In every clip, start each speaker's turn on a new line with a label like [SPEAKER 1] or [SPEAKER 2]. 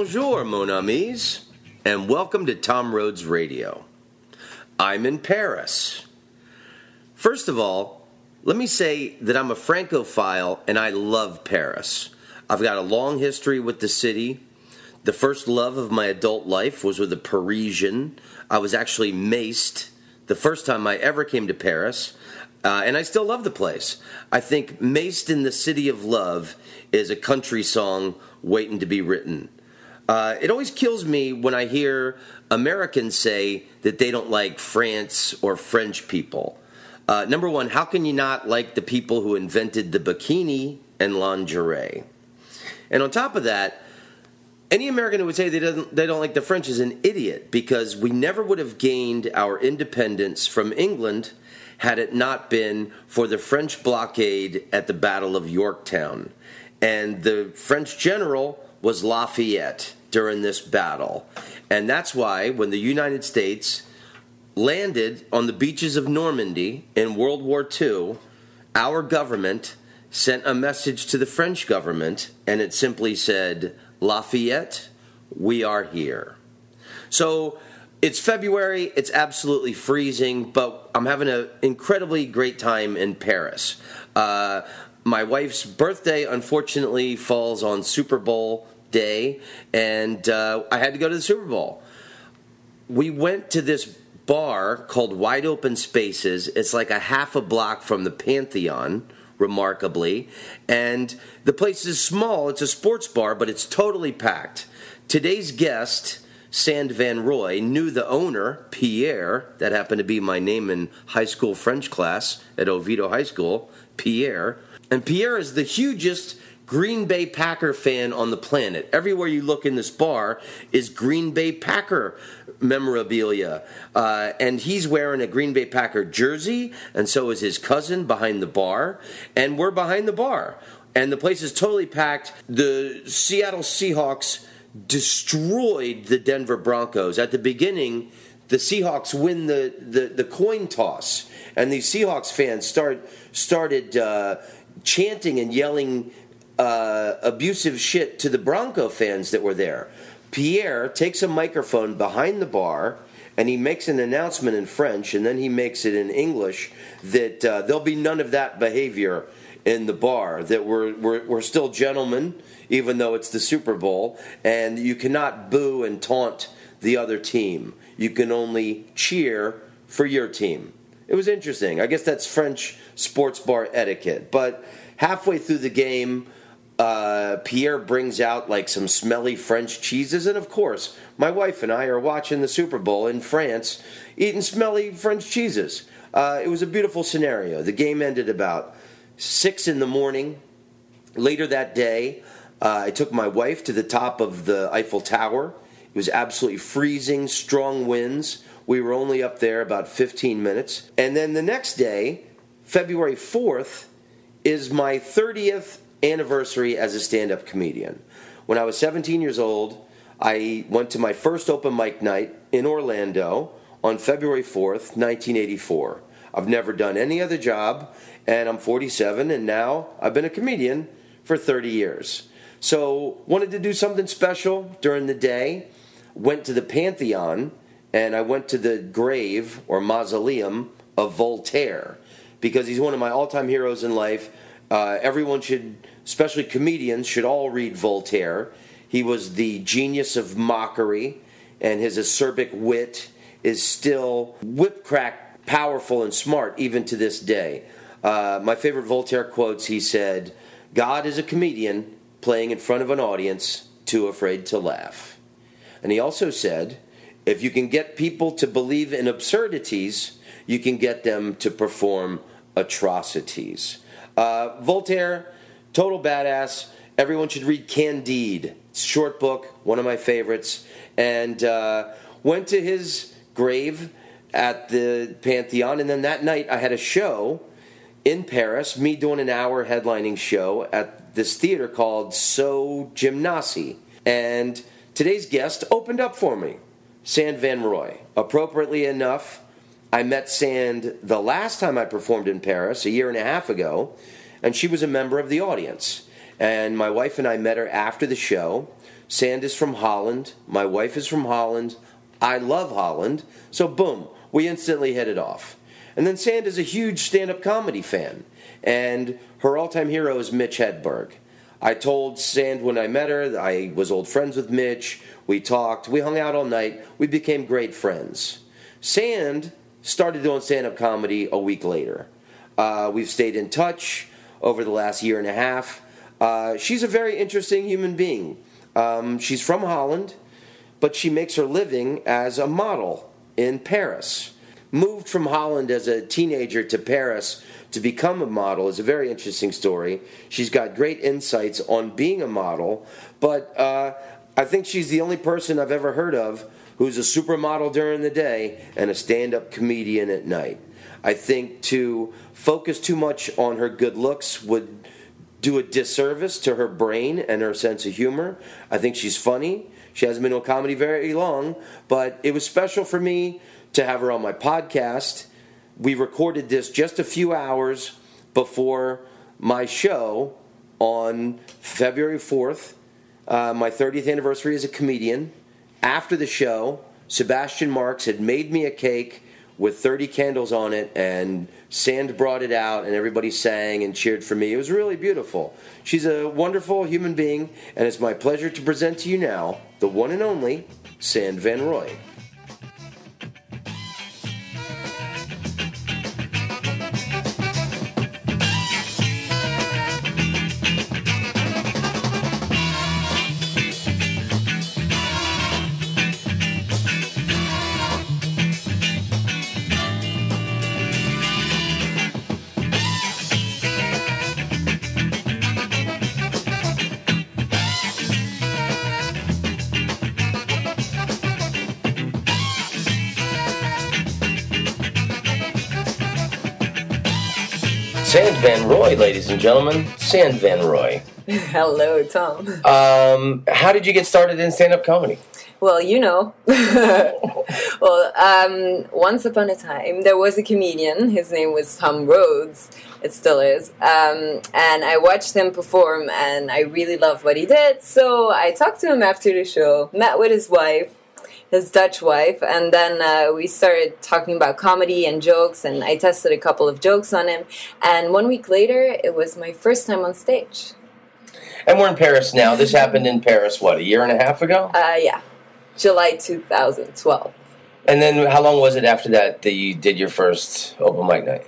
[SPEAKER 1] Bonjour, mon amis, and welcome to Tom Rhodes Radio. I'm in Paris. First of all, let me say that I'm a Francophile and I love Paris. I've got a long history with the city. The first love of my adult life was with a Parisian. I was actually maced the first time I ever came to Paris, and I still love the place. I think Maced in the City of Love is a country song waiting to be written. It always kills me when I hear Americans say that they don't like France or French people. Number one, how can you not like the people who invented the bikini and lingerie? And on top of that, any American who would say they don't like the French is an idiot, because we never would have gained our independence from England had it not been for the French blockade at the Battle of Yorktown. And the French general was Lafayette during this battle. And that's why when the United States landed on the beaches of Normandy in World War II, our government sent a message to the French government, and it simply said, Lafayette, we are here. So it's February, it's absolutely freezing, but I'm having an incredibly great time in Paris. My wife's birthday, unfortunately, falls on Super Bowl day, and I had to go to the Super Bowl. We went to this bar called Wide Open Spaces. It's like a half a block from the Pantheon, remarkably, and the place is small. It's a sports bar, but it's totally packed. Today's guest, Sand Van Roy, knew the owner, Pierre, that happened to be my name in high school French class at Oviedo High School, Pierre. And Pierre is the hugest Green Bay Packer fan on the planet. Everywhere you look in this bar is Green Bay Packer memorabilia. And he's wearing a Green Bay Packer jersey, and so is his cousin behind the bar. And we're behind the bar. And the place is totally packed. The Seattle Seahawks destroyed the Denver Broncos. At the beginning, the Seahawks win the coin toss, and these Seahawks fans started chanting and yelling abusive shit to the Bronco fans that were there. Pierre takes a microphone behind the bar, and he makes an announcement in French, and then he makes it in English that there'll be none of that behavior in the bar, that we're still gentlemen, even though it's the Super Bowl, and you cannot boo and taunt the other team. You can only cheer for your team. It was interesting. I guess that's French sports bar etiquette. But halfway through the game, Pierre brings out like some smelly French cheeses, and of course, my wife and I are watching the Super Bowl in France, eating smelly French cheeses. It was a beautiful scenario. The game ended about 6 in the morning. Later that day, I took my wife to the top of the Eiffel Tower. It was absolutely freezing, strong winds. We were only up there about 15 minutes. And then the next day, February 4th, is my 30th anniversary as a stand-up comedian. When I was 17 years old, I went to my first open mic night in Orlando on February 4th, 1984. I've never done any other job, and I'm 47, and now I've been a comedian for 30 years. So, wanted to do something special during the day. Went to the Pantheon, and I went to the grave, or mausoleum, of Voltaire, because he's one of my all-time heroes in life. Everyone should, especially comedians, should all read Voltaire. He was the genius of mockery, and his acerbic wit is still whip-crack, powerful, and smart, even to this day. My favorite Voltaire quotes, he said, "God is a comedian playing in front of an audience too afraid to laugh." And he also said, if you can get people to believe in absurdities, you can get them to perform atrocities. Voltaire, total badass. Everyone should read Candide. It's a short book, one of my favorites. And went to his grave at the Pantheon. And then that night I had a show in Paris, me doing an hour headlining show at this theater called So Gymnase. And today's guest opened up for me, Sand Van Roy. Appropriately enough, I met Sand the last time I performed in Paris, a year and a half ago, and she was a member of the audience. And my wife and I met her after the show. Sand is from Holland. My wife is from Holland. I love Holland. So boom, we instantly hit it off. And then Sand is a huge stand-up comedy fan. And her all-time hero is Mitch Hedberg. I told Sand when I met her that I was old friends with Mitch. We talked. We hung out all night. We became great friends. Sand started doing stand-up comedy a week later. We've stayed in touch over the last year and a half. She's a very interesting human being. She's from Holland, but she makes her living as a model in Paris. Moved from Holland as a teenager to Paris to become a model is a very interesting story. She's got great insights on being a model, but I think she's the only person I've ever heard of who's a supermodel during the day and a stand-up comedian at night. I think to focus too much on her good looks would do a disservice to her brain and her sense of humor. I think she's funny. She hasn't been on comedy very long, but it was special for me to have her on my podcast. We recorded this just a few hours before my show on February 4th, my 30th anniversary as a comedian. After the show, Sebastian Marks had made me a cake with 30 candles on it, and Sand brought it out, and everybody sang and cheered for me. It was really beautiful. She's a wonderful human being, and it's my pleasure to present to you now the one and only Sand Van Roy. Sand Van Roy, ladies and gentlemen. Sand Van Roy.
[SPEAKER 2] Hello, Tom.
[SPEAKER 1] How did you get started in stand-up comedy?
[SPEAKER 2] Well, you know. Once upon a time, there was a comedian. His name was Tom Rhodes. It still is. And I watched him perform, and I really loved what he did. So I talked to him after the show, met with his wife, his Dutch wife, and then we started talking about comedy and jokes, and I tested a couple of jokes on him. And 1 week later, it was my first time on stage.
[SPEAKER 1] And we're in Paris now. This happened in Paris, what, a year and a half ago?
[SPEAKER 2] Yeah, July 2012.
[SPEAKER 1] And then how long was it after that you did your first open mic night?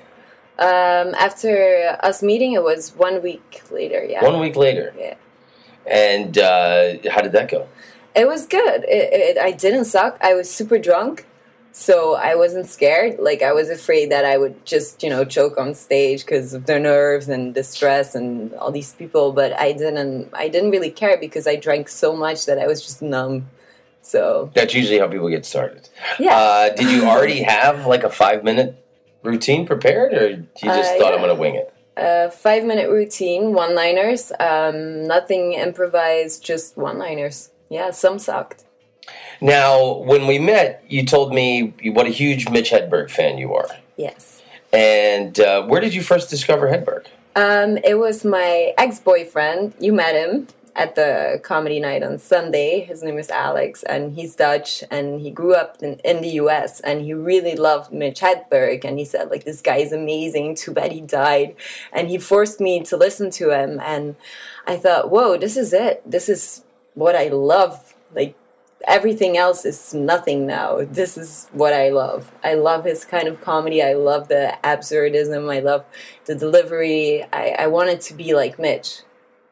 [SPEAKER 2] After us meeting, it was 1 week later, yeah.
[SPEAKER 1] 1 week later?
[SPEAKER 2] Yeah.
[SPEAKER 1] And how did that go?
[SPEAKER 2] It was good. I didn't suck. I was super drunk, so I wasn't scared. Like, I was afraid that I would just, choke on stage because of the nerves and the stress and all these people. But I didn't really care because I drank so much that I was just numb. So
[SPEAKER 1] that's usually how people get started.
[SPEAKER 2] Yeah.
[SPEAKER 1] Did you already have like a 5-minute routine prepared, or you just thought I'm going to wing it?
[SPEAKER 2] 5-minute routine, one-liners, nothing improvised, just one-liners. Yeah, some sucked.
[SPEAKER 1] Now, when we met, you told me what a huge Mitch Hedberg fan you are.
[SPEAKER 2] Yes.
[SPEAKER 1] And where did you first discover Hedberg?
[SPEAKER 2] It was my ex-boyfriend. You met him at the comedy night on Sunday. His name is Alex, and he's Dutch, and he grew up in the U.S., and he really loved Mitch Hedberg, and he said, like, this guy is amazing, too bad he died. And he forced me to listen to him, and I thought, whoa, this is it. This is what I love. Like, everything else is nothing now. This is what I love. I love his kind of comedy. I love the absurdism. I love the delivery. I wanted to be like Mitch.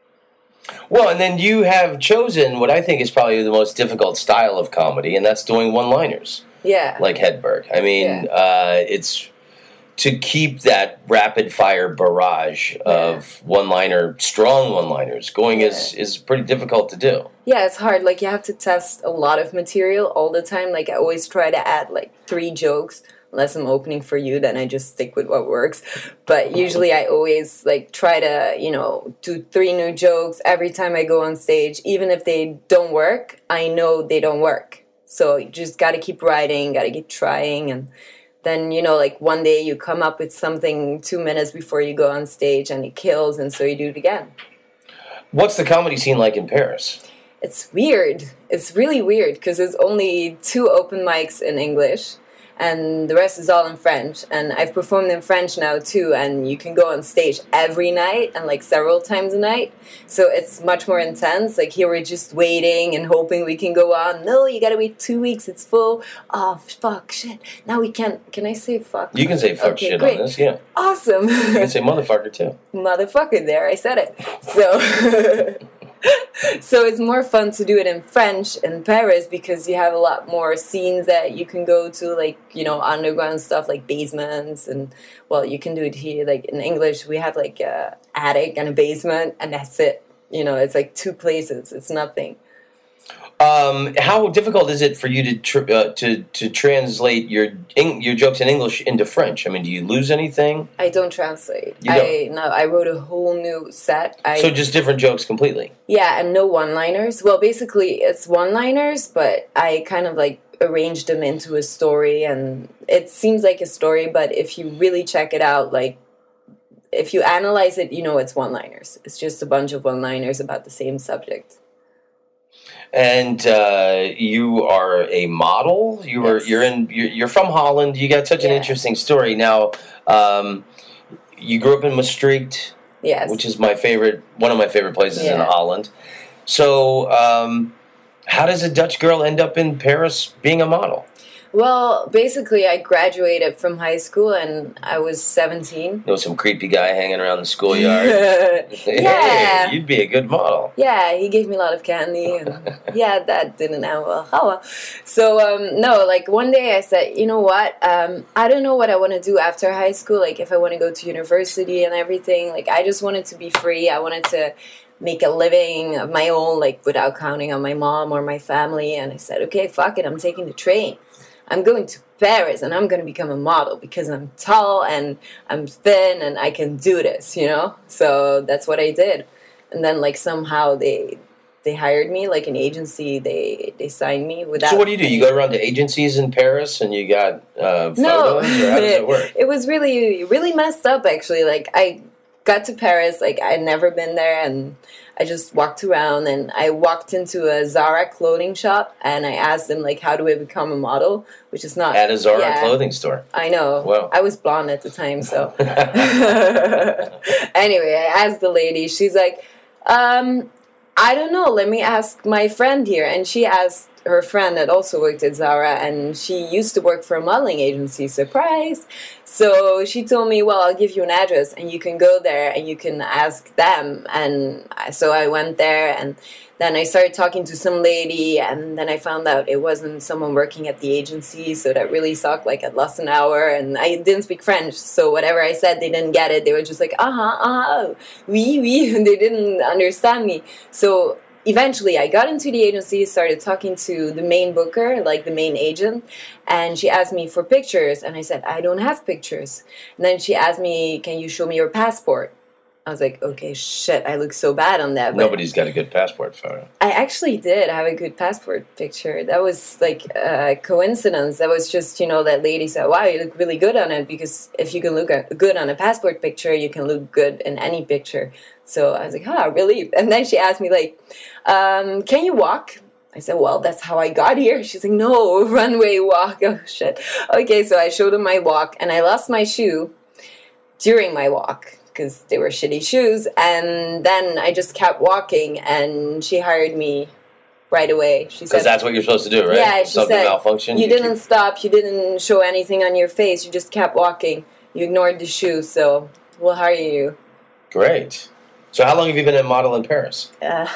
[SPEAKER 1] Well, and then you have chosen what I think is probably the most difficult style of comedy, and that's doing one-liners.
[SPEAKER 2] Yeah.
[SPEAKER 1] Like Hedberg. I mean, it's to keep that rapid-fire barrage of strong one-liners going is pretty difficult to do.
[SPEAKER 2] Yeah, it's hard. Like, you have to test a lot of material all the time. Like, I always try to add, 3 jokes. Unless I'm opening for you, then I just stick with what works. But usually I always, try to, do 3 new jokes every time I go on stage. Even if they don't work, I know they don't work. So you just got to keep writing, got to keep trying, and then, one day you come up with something 2 minutes before you go on stage and it kills, and so you do it again.
[SPEAKER 1] What's the comedy scene like in Paris?
[SPEAKER 2] It's weird. It's really weird because there's only 2 open mics in English and the rest is all in French. And I've performed in French now too, and you can go on stage every night and like several times a night. So it's much more intense. Like here we're just waiting and hoping we can go on. No, you gotta wait 2 weeks, it's full. Oh, fuck, shit. Now we can't. Can I say fuck?
[SPEAKER 1] You can say fuck shit
[SPEAKER 2] great.
[SPEAKER 1] on this, yeah.
[SPEAKER 2] Awesome.
[SPEAKER 1] You can say motherfucker too.
[SPEAKER 2] Motherfucker, there, I said it. So... So it's more fun to do it in French in Paris because you have a lot more scenes that you can go to, like, you know, underground stuff like basements, and well, you can do it here. Like in English, we have like a attic and a basement, and that's it. You know, it's like 2 places. It's nothing.
[SPEAKER 1] How difficult is it for you to translate your jokes in English into French? I mean, do you lose anything?
[SPEAKER 2] I don't translate.
[SPEAKER 1] You don't?
[SPEAKER 2] I wrote a whole new set.
[SPEAKER 1] So just different jokes completely?
[SPEAKER 2] Yeah, and no one-liners. Well, basically, it's one-liners, but I kind of like arranged them into a story, and it seems like a story, but if you really check it out, like, if you analyze it, you know it's one-liners. It's just a bunch of one-liners about the same subject.
[SPEAKER 1] And you are a model.
[SPEAKER 2] Yes.
[SPEAKER 1] You're from Holland. You got such an interesting story. Now, you grew up in Maastricht,
[SPEAKER 2] yes,
[SPEAKER 1] which is one of my favorite places in
[SPEAKER 2] Yeah.
[SPEAKER 1] Holland. So, how does a Dutch girl end up in Paris being a model?
[SPEAKER 2] Well, basically, I graduated from high school and I was 17.
[SPEAKER 1] There was some creepy guy hanging around the schoolyard.
[SPEAKER 2] Yeah.
[SPEAKER 1] Hey, you'd be a good model.
[SPEAKER 2] Yeah, he gave me a lot of candy, and yeah, that didn't end well. Oh well. So, no, like one day I said, you know what? I don't know what I want to do after high school, like if I want to go to university and everything. Like, I just wanted to be free. I wanted to make a living of my own, like without counting on my mom or my family. And I said, okay, fuck it, I'm taking the train. I'm going to Paris and I'm going to become a model because I'm tall and I'm thin and I can do this, you know? So that's what I did. And then like somehow they hired me, like an agency, they signed me without...
[SPEAKER 1] So what do? You go around to agencies in Paris and you got photos?
[SPEAKER 2] No,
[SPEAKER 1] or how does it work?
[SPEAKER 2] It was really, really messed up actually. Like I got to Paris, like I'd never been there, and I just walked around and I walked into a Zara clothing shop and I asked them like, how do I become a model? Which is not...
[SPEAKER 1] At a Zara clothing store.
[SPEAKER 2] I know.
[SPEAKER 1] Wow.
[SPEAKER 2] I was blonde at the time, so... Anyway, I asked the lady, she's like, I don't know, let me ask my friend here. And she asked her friend that also worked at Zara, and she used to work for a modeling agency. Surprise! So she told me, well, I'll give you an address and you can go there and you can ask them. And so I went there, and then I started talking to some lady, and then I found out it wasn't someone working at the agency, so that really sucked. Like, I'd lost an hour, and I didn't speak French, so whatever I said, they didn't get it. They were just like, oui, oui, and they didn't understand me. So eventually I got into the agency, started talking to the main booker, like the main agent, and she asked me for pictures, and I said, I don't have pictures. And then she asked me, can you show me your passport? I was like, okay, shit, I look so bad on that. But
[SPEAKER 1] Nobody's got a good passport photo.
[SPEAKER 2] I actually did have a good passport picture. That was like a coincidence. That was just, that lady said, wow, you look really good on it, because if you can look good on a passport picture, you can look good in any picture. So I was like, really? And then she asked me, like, can you walk? I said, well, that's how I got here. She's like, no, runway walk. Oh, shit. Okay, so I showed her my walk, and I lost my shoe during my walk because they were shitty shoes. And then I just kept walking, and she hired me right away. She said,
[SPEAKER 1] because that's what you're supposed to do, right?
[SPEAKER 2] Yeah, she
[SPEAKER 1] Something
[SPEAKER 2] said,
[SPEAKER 1] malfunction.
[SPEAKER 2] you didn't stop. You didn't show anything on your face. You just kept walking. You ignored the shoe, so we'll hire you.
[SPEAKER 1] Great. So how long have you been a model in Paris?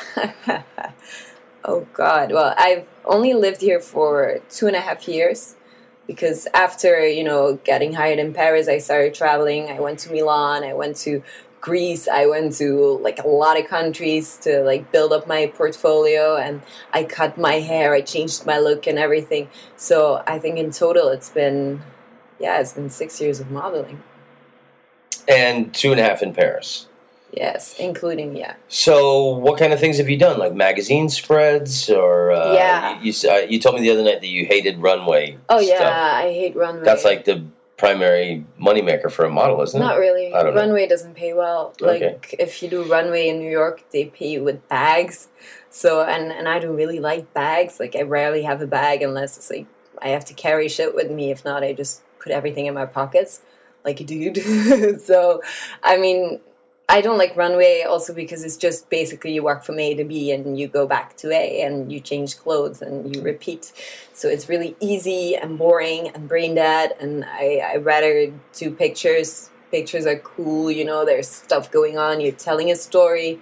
[SPEAKER 2] Oh, God. Well, I've only lived here for 2.5 years, because after, getting hired in Paris, I started traveling. I went to Milan. I went to Greece. I went to, like, a lot of countries to, like, build up my portfolio. And I cut my hair. I changed my look and everything. So I think in total it's been 6 years of modeling.
[SPEAKER 1] And 2.5 in Paris.
[SPEAKER 2] Yes, including,
[SPEAKER 1] So, what kind of things have you done? Like magazine spreads, or
[SPEAKER 2] Yeah.
[SPEAKER 1] You told me the other night that you hated runway.
[SPEAKER 2] Oh
[SPEAKER 1] stuff.
[SPEAKER 2] yeah, I hate runway.
[SPEAKER 1] That's like the primary moneymaker for a model, isn't it?
[SPEAKER 2] Not really.
[SPEAKER 1] I don't know.
[SPEAKER 2] Runway doesn't pay well. Like, if you do runway in New York, they pay you with bags. So, and I don't really like bags. Like, I rarely have a bag unless it's like I have to carry shit with me. If not, I just put everything in my pockets like a dude. So, I mean, I don't like runway also because it's just basically you walk from A to B and you go back to A and you change clothes and you repeat. So it's really easy and boring and brain dead, and I rather do pictures. Pictures are cool, you know, there's stuff going on, you're telling a story,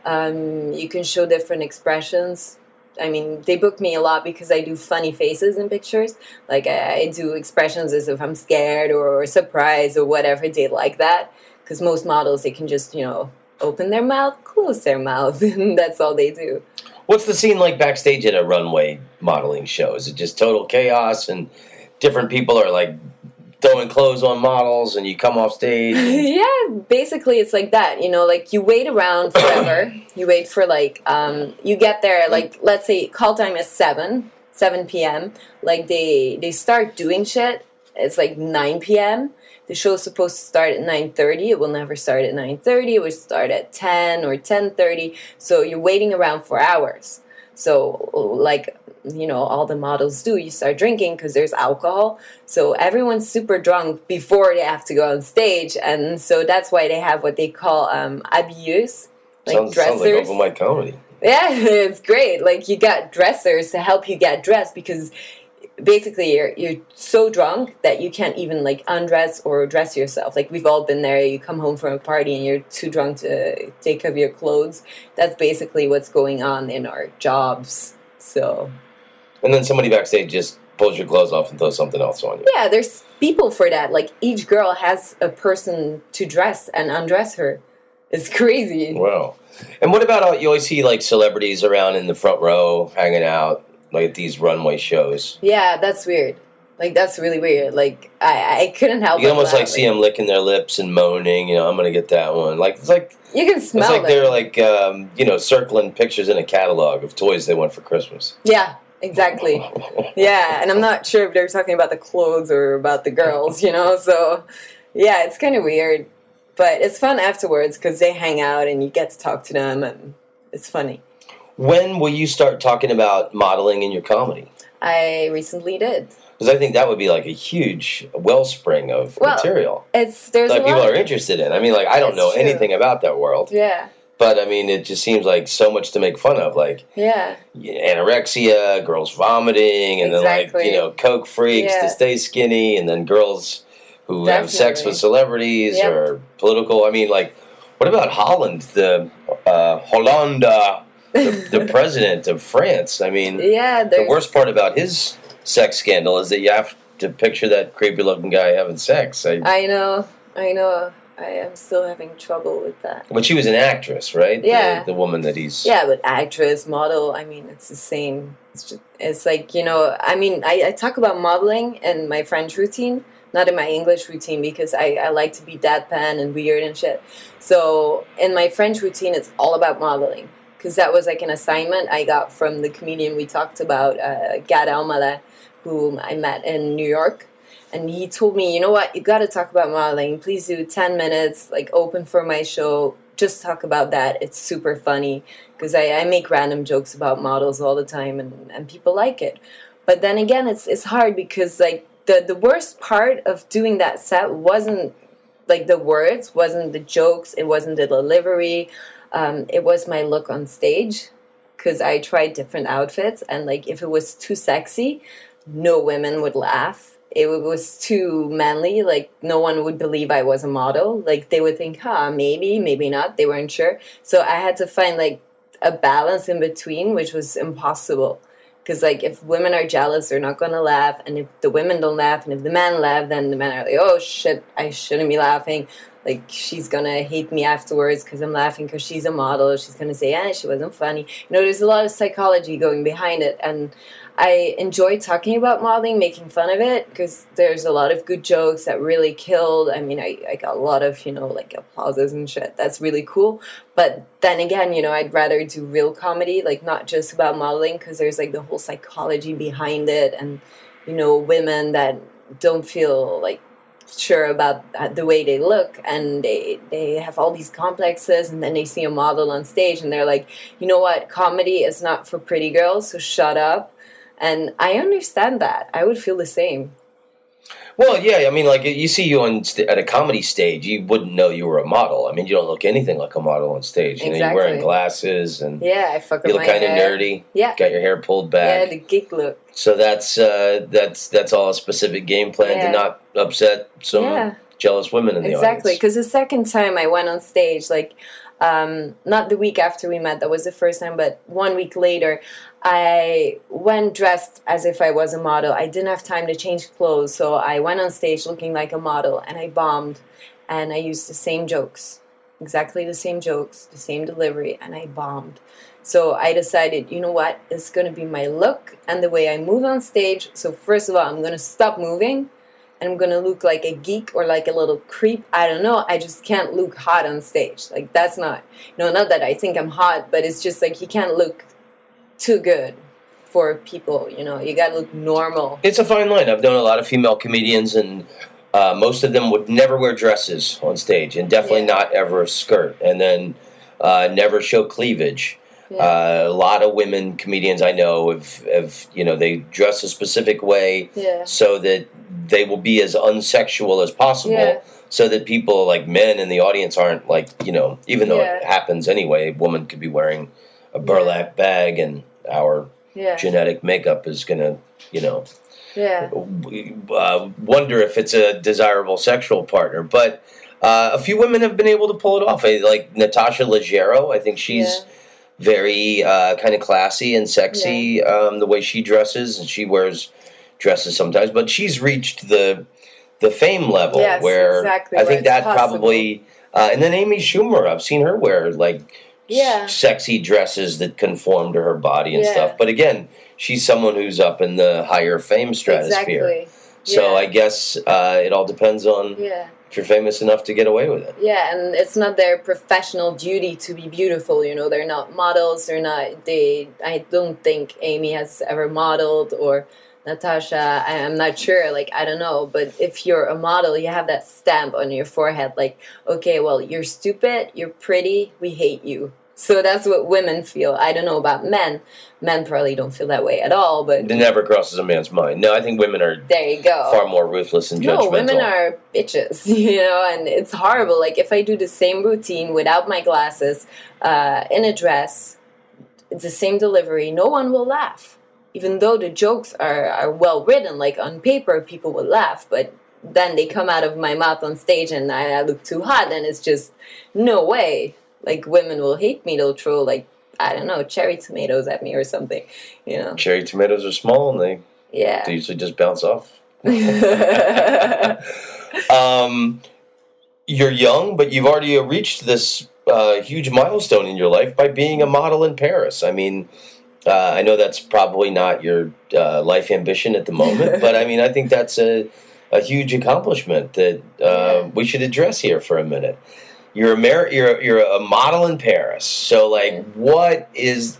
[SPEAKER 2] you can show different expressions. I mean, they book me a lot because I do funny faces in pictures. Like, I do expressions as if I'm scared or surprised or whatever. They like that. Because most models, they can just, you know, open their mouth, close their mouth, and that's all they do.
[SPEAKER 1] What's the scene like backstage at a runway modeling show? Is it just total chaos and different people are, like, throwing clothes on models and you come off stage?
[SPEAKER 2] Yeah, basically it's like that, you know, like you wait around forever. You wait for like, you get there, like, let's say call time is 7 p.m. Like they start doing shit. It's like 9 p.m. The show's supposed to start at 9:30. It will never start at 9:30. It will start at 10 or 10:30. So you're waiting around for hours. So, like, you know, all the models do, you start drinking because there's alcohol. So everyone's super drunk before they have to go on stage. And so that's why they have what they call habilleuses, like dressers.
[SPEAKER 1] Sounds like open mic comedy.
[SPEAKER 2] Yeah, it's great. Like, you got dressers to help you get dressed because basically you're so drunk that you can't even like undress or dress yourself. Like, we've all been there. You come home from a party and you're too drunk to take off your clothes. That's basically what's going on in our jobs. So,
[SPEAKER 1] and then somebody backstage just pulls your clothes off and throws something else on you.
[SPEAKER 2] Yeah, there's people for that. Like, each girl has a person to dress and undress her. It's crazy.
[SPEAKER 1] Wow. And what about, you always see like celebrities around in the front row hanging out, like at these runway shows?
[SPEAKER 2] Yeah, that's weird. Like, that's really weird. Like, I couldn't help it.
[SPEAKER 1] You almost like see them licking their lips and moaning, you know, I'm going to get that one. Like, it's like,
[SPEAKER 2] you can smell
[SPEAKER 1] it's like
[SPEAKER 2] them.
[SPEAKER 1] they're like, you know, circling pictures in a catalog of toys they want for Christmas.
[SPEAKER 2] Yeah, exactly. Yeah, and I'm not sure if they're talking about the clothes or about the girls, you know? So, yeah, it's kind of weird. But it's fun afterwards because they hang out and you get to talk to them and it's funny.
[SPEAKER 1] When will you start talking about modeling in your comedy?
[SPEAKER 2] I recently did.
[SPEAKER 1] Because I think that would be like a huge wellspring of material.
[SPEAKER 2] There's
[SPEAKER 1] like
[SPEAKER 2] a
[SPEAKER 1] people
[SPEAKER 2] lot
[SPEAKER 1] are interested in. I mean, like, I don't know anything about that world.
[SPEAKER 2] Yeah.
[SPEAKER 1] But, I mean, it just seems like so much to make fun of. Like, anorexia, girls vomiting, and then, like, you know, coke freaks to stay skinny, and then girls who have sex with celebrities or political. I mean, like, what about Holland, the president of France? I mean, the worst part about his sex scandal is that you have to picture that creepy-looking guy having sex.
[SPEAKER 2] I know. I am still having trouble with that.
[SPEAKER 1] But she was an actress, right?
[SPEAKER 2] Yeah.
[SPEAKER 1] The woman that he's...
[SPEAKER 2] Yeah, but actress, model, I mean, it's the same. It's like, you know, I mean, I talk about modeling in my French routine, not in my English routine, because I like to be deadpan and weird and shit. So in my French routine, it's all about modeling. Because that was like an assignment I got from the comedian we talked about, Gad Elmaleh, whom I met in New York. And he told me, you know what, you got to talk about modeling. Please do 10 minutes, like, open for my show. Just talk about that. It's super funny. Because I make random jokes about models all the time, and people like it. But then again, it's hard because, like, the worst part of doing that set wasn't, like, the words, wasn't the jokes, it wasn't the delivery. It was my look on stage. Because I tried different outfits, and, like, if it was too sexy, no women would laugh. It was too manly, like, no one would believe I was a model. Like, they would think, maybe, maybe not. They weren't sure. So I had to find, like, a balance in between, which was impossible. Because, like, if women are jealous, they're not going to laugh. And if the women don't laugh, and if the men laugh, then the men are like, oh, shit, I shouldn't be laughing. Like, she's going to hate me afterwards because I'm laughing because she's a model. She's going to say, she wasn't funny. You know, there's a lot of psychology going behind it. And I enjoy talking about modeling, making fun of it, because there's a lot of good jokes that really killed. I mean, I got a lot of, you know, like, applauses and shit. That's really cool. But then again, you know, I'd rather do real comedy, like, not just about modeling, because there's, like, the whole psychology behind it and, you know, women that don't feel, like, sure about the way they look, and they have all these complexes, and then they see a model on stage and they're like, you know what, comedy is not for pretty girls, so shut up. And I understand that. I would feel the same.
[SPEAKER 1] Well, yeah, I mean, like, you see you at a comedy stage, you wouldn't know you were a model. I mean, you don't look anything like a model on stage. You know, you're wearing glasses, and
[SPEAKER 2] yeah, I fuck up
[SPEAKER 1] you look kind of nerdy.
[SPEAKER 2] Yeah,
[SPEAKER 1] got your hair pulled back.
[SPEAKER 2] Yeah, the geek look.
[SPEAKER 1] So that's all a specific game plan to not upset some jealous women in the audience.
[SPEAKER 2] Exactly, because the second time I went on stage, like, not the week after we met, that was the first time, but 1 week later, I went dressed as if I was a model. I didn't have time to change clothes, so I went on stage looking like a model, and I bombed, and I used the same jokes, exactly the same jokes, the same delivery, and I bombed. So I decided, you know what, it's going to be my look and the way I move on stage. So first of all, I'm going to stop moving, and I'm going to look like a geek or like a little creep. I don't know. I just can't look hot on stage. Like, that's not, not that I think I'm hot, but it's just like you can't look too good for people, You got to look normal.
[SPEAKER 1] It's a fine line. I've known a lot of female comedians, and most of them would never wear dresses on stage, and definitely not ever a skirt, and then never show cleavage. A lot of women comedians I know have they dress a specific way so that they will be as unsexual as possible, so that people, like men in the audience, aren't like, even though it happens anyway, a woman could be wearing a burlap bag, and our genetic makeup is going to, wonder if it's a desirable sexual partner. But a few women have been able to pull it off. Like Natasha Leggero, I think she's very kind of classy and sexy, the way she dresses, and she wears dresses sometimes. But she's reached the fame level where I think that probably... and then Amy Schumer, I've seen her wear, like, sexy dresses that conform to her body and stuff. But again, she's someone who's up in the higher fame stratosphere.
[SPEAKER 2] Exactly.
[SPEAKER 1] So I guess it all depends on if you're famous enough to get away with it.
[SPEAKER 2] Yeah, and it's not their professional duty to be beautiful, They're not models, I don't think Amy has ever modeled, or Natasha, I'm not sure, like, I don't know. But if you're a model, you have that stamp on your forehead, like, okay, well, you're stupid, you're pretty, we hate you. So that's what women feel. I don't know about men. Men probably don't feel that way at all, but...
[SPEAKER 1] It never crosses a man's mind. No, I think women are
[SPEAKER 2] there you go.
[SPEAKER 1] Far more ruthless and judgmental.
[SPEAKER 2] No, women are bitches, and it's horrible. Like, if I do the same routine without my glasses, in a dress, it's the same delivery, no one will laugh. Even though the jokes are well written, like on paper, people will laugh, but then they come out of my mouth on stage and I look too hot, and it's just no way. Like, women will hate me. They'll throw, like, I don't know, cherry tomatoes at me or something,
[SPEAKER 1] Cherry tomatoes are small, and they usually just bounce off. You're young, but you've already reached this huge milestone in your life by being a model in Paris. I mean... I know that's probably not your life ambition at the moment, but I mean, I think that's a huge accomplishment that we should address here for a minute. You're a model in Paris, so like, what's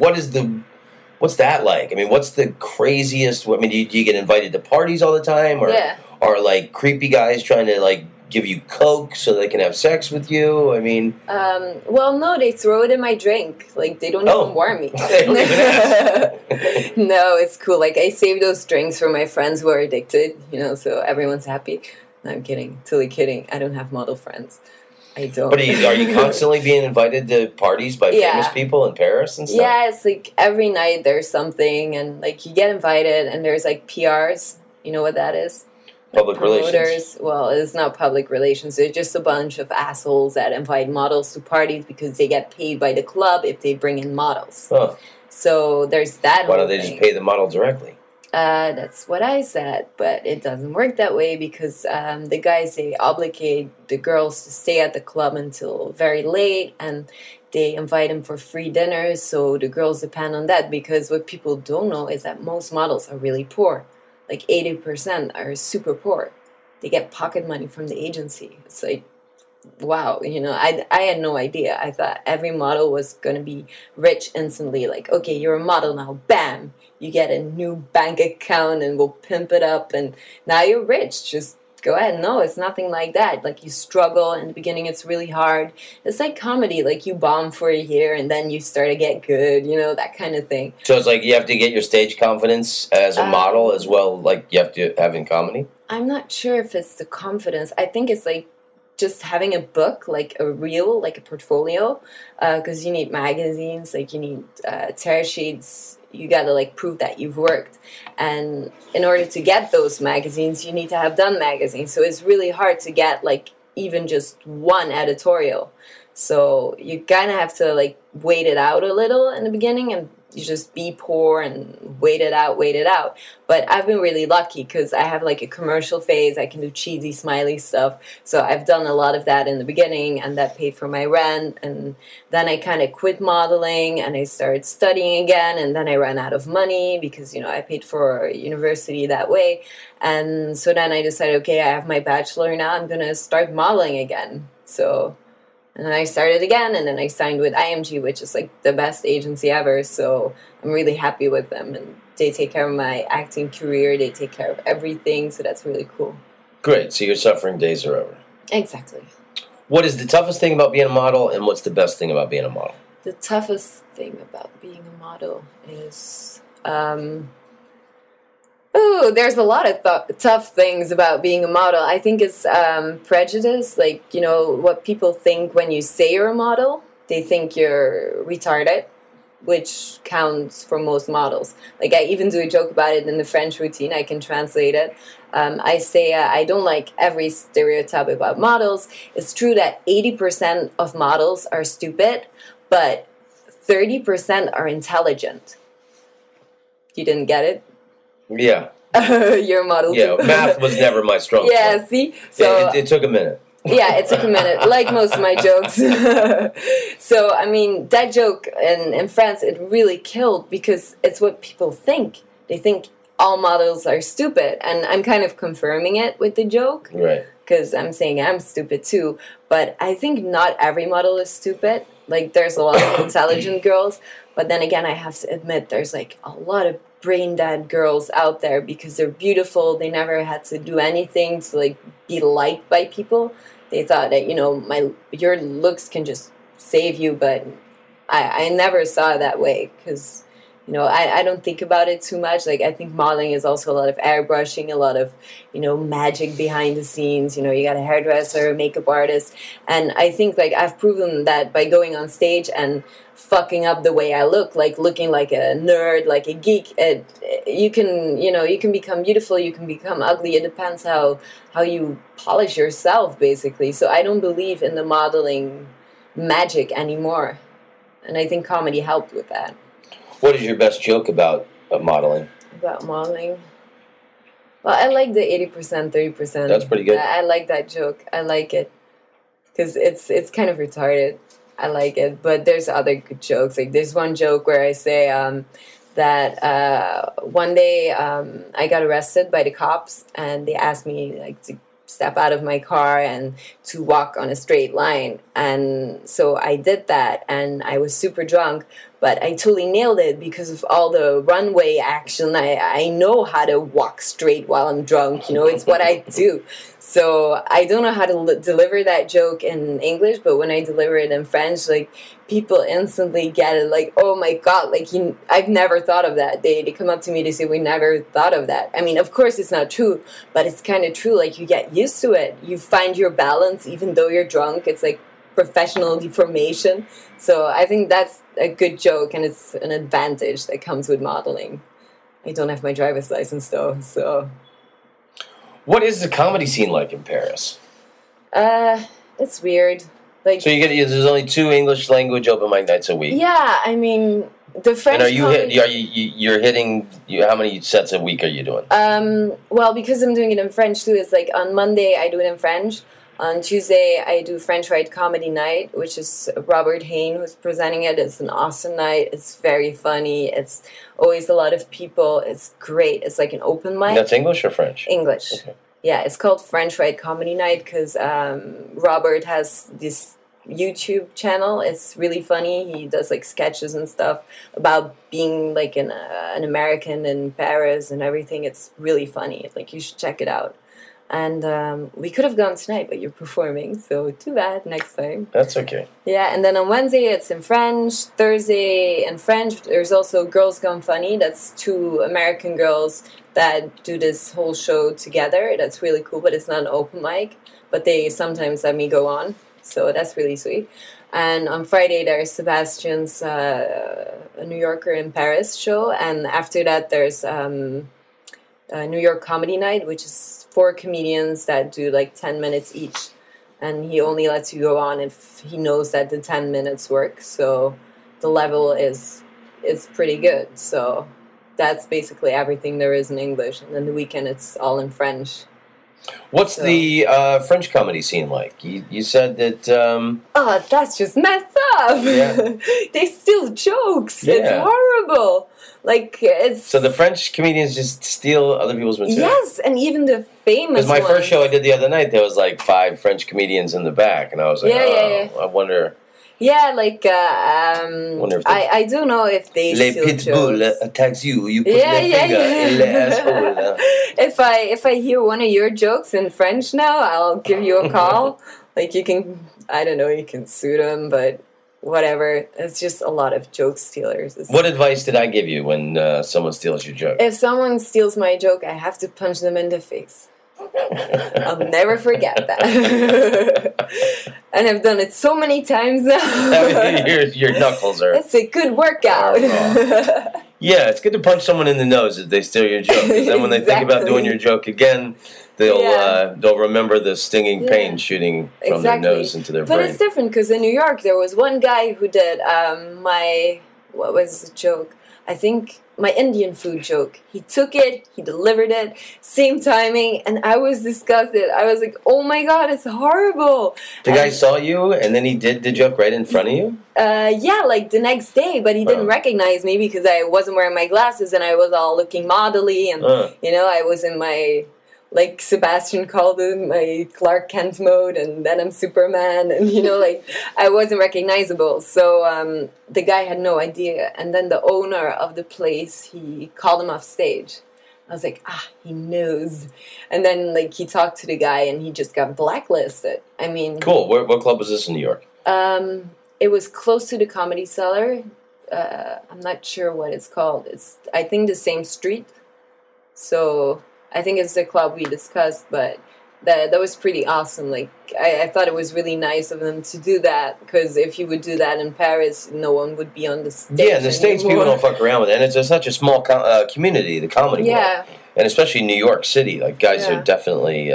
[SPEAKER 1] that like? I mean, what's the craziest? I mean, do you get invited to parties all the time, or are like creepy guys trying to like give you coke so they can have sex with you? I mean...
[SPEAKER 2] well, no, they throw it in my drink. Like, they don't even warn me.
[SPEAKER 1] They don't even ask.
[SPEAKER 2] No, it's cool. Like, I save those drinks for my friends who are addicted, so everyone's happy. No, I'm kidding. Totally kidding. I don't have model friends. I don't.
[SPEAKER 1] But are you constantly being invited to parties by famous people in Paris and stuff?
[SPEAKER 2] Yeah, it's like every night there's something, and like you get invited, and there's like PRs. You know what that is?
[SPEAKER 1] Public relations.
[SPEAKER 2] Well, it's not public relations. It's just a bunch of assholes that invite models to parties because they get paid by the club if they bring in models.
[SPEAKER 1] Huh.
[SPEAKER 2] So there's that.
[SPEAKER 1] Why don't they just pay the model directly?
[SPEAKER 2] That's what I said, but it doesn't work that way because the guys, they obligate the girls to stay at the club until very late, and they invite them for free dinners, so the girls depend on that, because what people don't know is that most models are really poor. Like 80% are super poor. They get pocket money from the agency. It's like, wow, I had no idea. I thought every model was going to be rich instantly. Like, okay, you're a model now. Bam! You get a new bank account and we'll pimp it up. And now you're rich. Just go ahead. No, it's nothing like that. Like, you struggle in the beginning, it's really hard. It's like comedy. Like, you bomb for a year and then you start to get good, that kind of thing.
[SPEAKER 1] So it's like you have to get your stage confidence as a model as well, like you have to have in comedy?
[SPEAKER 2] I'm not sure if it's the confidence. I think it's like just having a book, like a reel, like a portfolio, because you need magazines, like you need tear sheets. You gotta like prove that you've worked, and in order to get those magazines, you need to have done magazines. So it's really hard to get like even just one editorial. So you kind of have to like wait it out a little in the beginning, and you just be poor and wait it out. But I've been really lucky because I have like a commercial phase. I can do cheesy, smiley stuff. So I've done a lot of that in the beginning, and that paid for my rent. And then I kind of quit modeling and I started studying again. And then I ran out of money because, I paid for university that way. And so then I decided, okay, I have my bachelor now. I'm going to start modeling again. And then I started again, and then I signed with IMG, which is like the best agency ever. So I'm really happy with them, and they take care of my acting career. They take care of everything, so that's really cool.
[SPEAKER 1] Great. So your suffering days are over.
[SPEAKER 2] Exactly.
[SPEAKER 1] What is the toughest thing about being a model, and what's the best thing about being a model?
[SPEAKER 2] The toughest thing about being a model is... there's a lot of tough things about being a model. I think it's prejudice, like, what people think when you say you're a model. They think you're retarded, which counts for most models. Like, I even do a joke about it in the French routine. I can translate it. I say I don't like every stereotype about models. It's true that 80% of models are stupid, but 30% are intelligent. You didn't get it?
[SPEAKER 1] Yeah.
[SPEAKER 2] You're a model
[SPEAKER 1] too. Yeah, math was never my strong point.
[SPEAKER 2] Yeah, see? So
[SPEAKER 1] it took a minute.
[SPEAKER 2] Yeah, it took a minute, like most of my jokes. So, I mean, that joke in France, it really killed because it's what people think. They think all models are stupid, and I'm kind of confirming it with the joke.
[SPEAKER 1] Right.
[SPEAKER 2] Because I'm saying I'm stupid too, but I think not every model is stupid. Like, there's a lot of intelligent girls, but then again, I have to admit, there's like a lot of brain dead girls out there because they're beautiful. They never had to do anything to like be liked by people. They thought that your looks can just save you, but I never saw it that way because I don't think about it too much. Like, I think modeling is also a lot of airbrushing, a lot of magic behind the scenes. You got a hairdresser, a makeup artist, and I think like I've proven that by going on stage and fucking up the way I look, like looking like a nerd, like a geek. You can become beautiful, you can become ugly. It depends how you polish yourself, basically. So I don't believe in the modeling magic anymore, and I think comedy helped with that.
[SPEAKER 1] What is your best joke about modeling?
[SPEAKER 2] About modeling? Well, I like the 80%, 30%.
[SPEAKER 1] That's pretty good.
[SPEAKER 2] I like that joke. I like it because it's kind of retarded. I like it, but there's other good jokes. Like, there's one joke where I say that one day I got arrested by the cops, and they asked me like to step out of my car and to walk on a straight line. And so I did that, and I was super drunk, but I totally nailed it because of all the runway action. I know how to walk straight while I'm drunk. It's what I do. So I don't know how to deliver that joke in English, but when I deliver it in French, like, people instantly get it. Like, oh my God, like, I've never thought of that. They come up to me, they say, we never thought of that. I mean, of course it's not true, but it's kind of true. Like, you get used to it. You find your balance even though you're drunk. It's like professional deformation. So I think that's a good joke, and it's an advantage that comes with modeling. I don't have my driver's license though, so...
[SPEAKER 1] What is the comedy scene like in Paris?
[SPEAKER 2] It's weird. Like,
[SPEAKER 1] so there's only 2 English language open mic nights a week.
[SPEAKER 2] Yeah, I mean, the French.
[SPEAKER 1] And you're hitting? How many sets a week are you doing?
[SPEAKER 2] Well, because I'm doing it in French too. It's like on Monday I do it in French. On Tuesday I do French Ride Comedy Night, which is Robert Hain who's presenting it. It's an awesome night. It's very funny. It's always a lot of people. It's great. It's like an open mic.
[SPEAKER 1] That's English or French?
[SPEAKER 2] English. Okay. Yeah, it's called French Ride Comedy Night because Robert has this YouTube channel. It's really funny. He does like sketches and stuff about being like an American in Paris and everything. It's really funny. Like, you should check it out. And we could have gone tonight, but you're performing, so too bad. Next time.
[SPEAKER 1] That's okay.
[SPEAKER 2] Yeah, and then on Wednesday it's in French. Thursday in French. There's also Girls Gone Funny. That's two American girls that do this whole show together. That's really cool, but it's not an open mic. But they sometimes let me go on, so that's really sweet. And on Friday there's Sebastian's a New Yorker in Paris show, and after that there's a New York Comedy Night, which is 4 comedians that do like 10 minutes each, and he only lets you go on if he knows that the 10 minutes work. So the level is pretty good. So that's basically everything there is in English, and then the weekend it's all in French.
[SPEAKER 1] What's the French comedy scene like? You said that...
[SPEAKER 2] Oh, that's just messed up.
[SPEAKER 1] Yeah.
[SPEAKER 2] They steal jokes.
[SPEAKER 1] Yeah.
[SPEAKER 2] It's horrible. Like, it's...
[SPEAKER 1] So the French comedians just steal other people's material?
[SPEAKER 2] Yes, and even the famous
[SPEAKER 1] Because my
[SPEAKER 2] ones.
[SPEAKER 1] first show I did the other night, there was like 5 French comedians in the back, and I was like, I wonder...
[SPEAKER 2] Yeah, like,
[SPEAKER 1] Wonder if
[SPEAKER 2] I do know if they
[SPEAKER 1] Les
[SPEAKER 2] steal
[SPEAKER 1] pitbull
[SPEAKER 2] jokes.
[SPEAKER 1] attacks you, you put their finger in the asshole.
[SPEAKER 2] If I hear one of your jokes in French now, I'll give you a call. Like, you can, I don't know, you can sue them, but whatever. It's just a lot of joke stealers.
[SPEAKER 1] What advice did I give you when someone steals your joke?
[SPEAKER 2] If someone steals my joke, I have to punch them in the face. I'll never forget that. And I've done it so many times now.
[SPEAKER 1] your knuckles are...
[SPEAKER 2] It's a good workout.
[SPEAKER 1] Yeah, it's good to punch someone in the nose if they steal your joke. Because then when they think about doing your joke again, they'll remember the stinging pain shooting from their nose into their brain.
[SPEAKER 2] But it's different because in New York there was one guy who did what was the joke? I think my Indian food joke. He took it, he delivered it, same timing, and I was disgusted. I was like, oh my god, it's horrible.
[SPEAKER 1] The guy saw you, and then he did the joke right in front of you?
[SPEAKER 2] Yeah, like the next day, but he didn't recognize me because I wasn't wearing my glasses and I was all looking modelly, and, I was in my... Like Sebastian called it, my Clark Kent mode, and then I'm Superman, and I wasn't recognizable. So the guy had no idea, and then the owner of the place, he called him off stage. I was like, he knows. And then he talked to the guy, and he just got blacklisted. I mean,
[SPEAKER 1] cool. What club was this in New York?
[SPEAKER 2] It was close to the Comedy Cellar. I'm not sure what it's called. It's I think the same street. So. I think it's the club we discussed, but that was pretty awesome. Like, I thought it was really nice of them to do that, because if you would do that in Paris, no one would be on the stage.
[SPEAKER 1] Yeah, in the States, people don't fuck around with it. And it's such a small community, the comedy world. And especially New York City. Like, guys are definitely,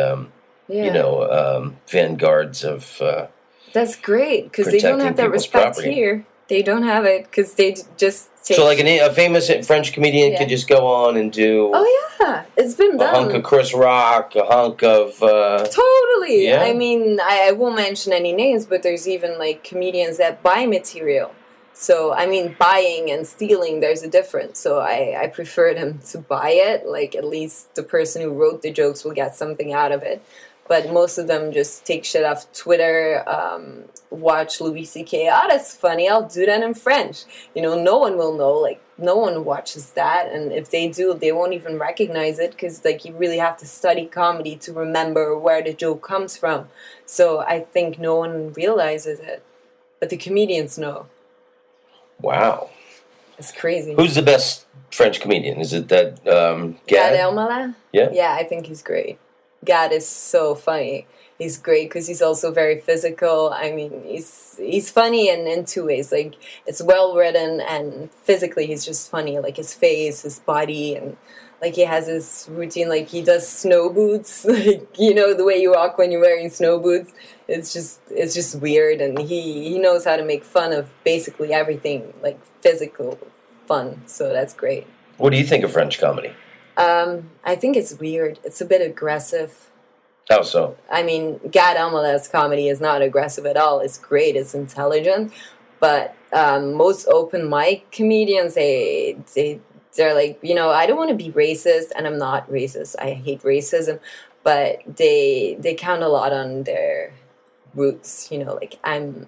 [SPEAKER 1] vanguards of
[SPEAKER 2] That's great, because they don't have that respect here. They don't have it, because they just take...
[SPEAKER 1] So, like, a famous French comedian could just go on and do...
[SPEAKER 2] Oh, yeah. It's been done.
[SPEAKER 1] A hunk of Chris Rock, a hunk of...
[SPEAKER 2] Totally.
[SPEAKER 1] Yeah?
[SPEAKER 2] I mean, I won't mention any names, but there's even, comedians that buy material. So, I mean, buying and stealing, there's a difference. So, I prefer them to buy it. Like, at least the person who wrote the jokes will get something out of it. But most of them just take shit off Twitter, watch Louis C.K. Oh, that's funny, I'll do that in French. No one will know. Like, no one watches that. And if they do, they won't even recognize it, because, you really have to study comedy to remember where the joke comes from. So I think no one realizes it. But the comedians know.
[SPEAKER 1] Wow.
[SPEAKER 2] It's crazy.
[SPEAKER 1] Who's the best French comedian? Is it that
[SPEAKER 2] Gad Elmaleh?
[SPEAKER 1] Yeah?
[SPEAKER 2] Yeah, I think he's great. Gad is so funny. He's great because he's also very physical. I mean, he's funny in 2 ways. Like, it's well written, and physically he's just funny. Like, his face, his body, and he has his routine. Like, he does snow boots. Like, the way you walk when you're wearing snow boots. It's just weird, and he knows how to make fun of basically everything, like physical fun. So that's great.
[SPEAKER 1] What do you think of French comedy?
[SPEAKER 2] I think it's weird. It's a bit aggressive.
[SPEAKER 1] How so? I
[SPEAKER 2] mean, Gad Elmaleh's comedy is not aggressive at all. It's great. It's intelligent. But most open mic comedians, they're like, I don't want to be racist, and I'm not racist. I hate racism. But they count a lot on their roots. Like, I'm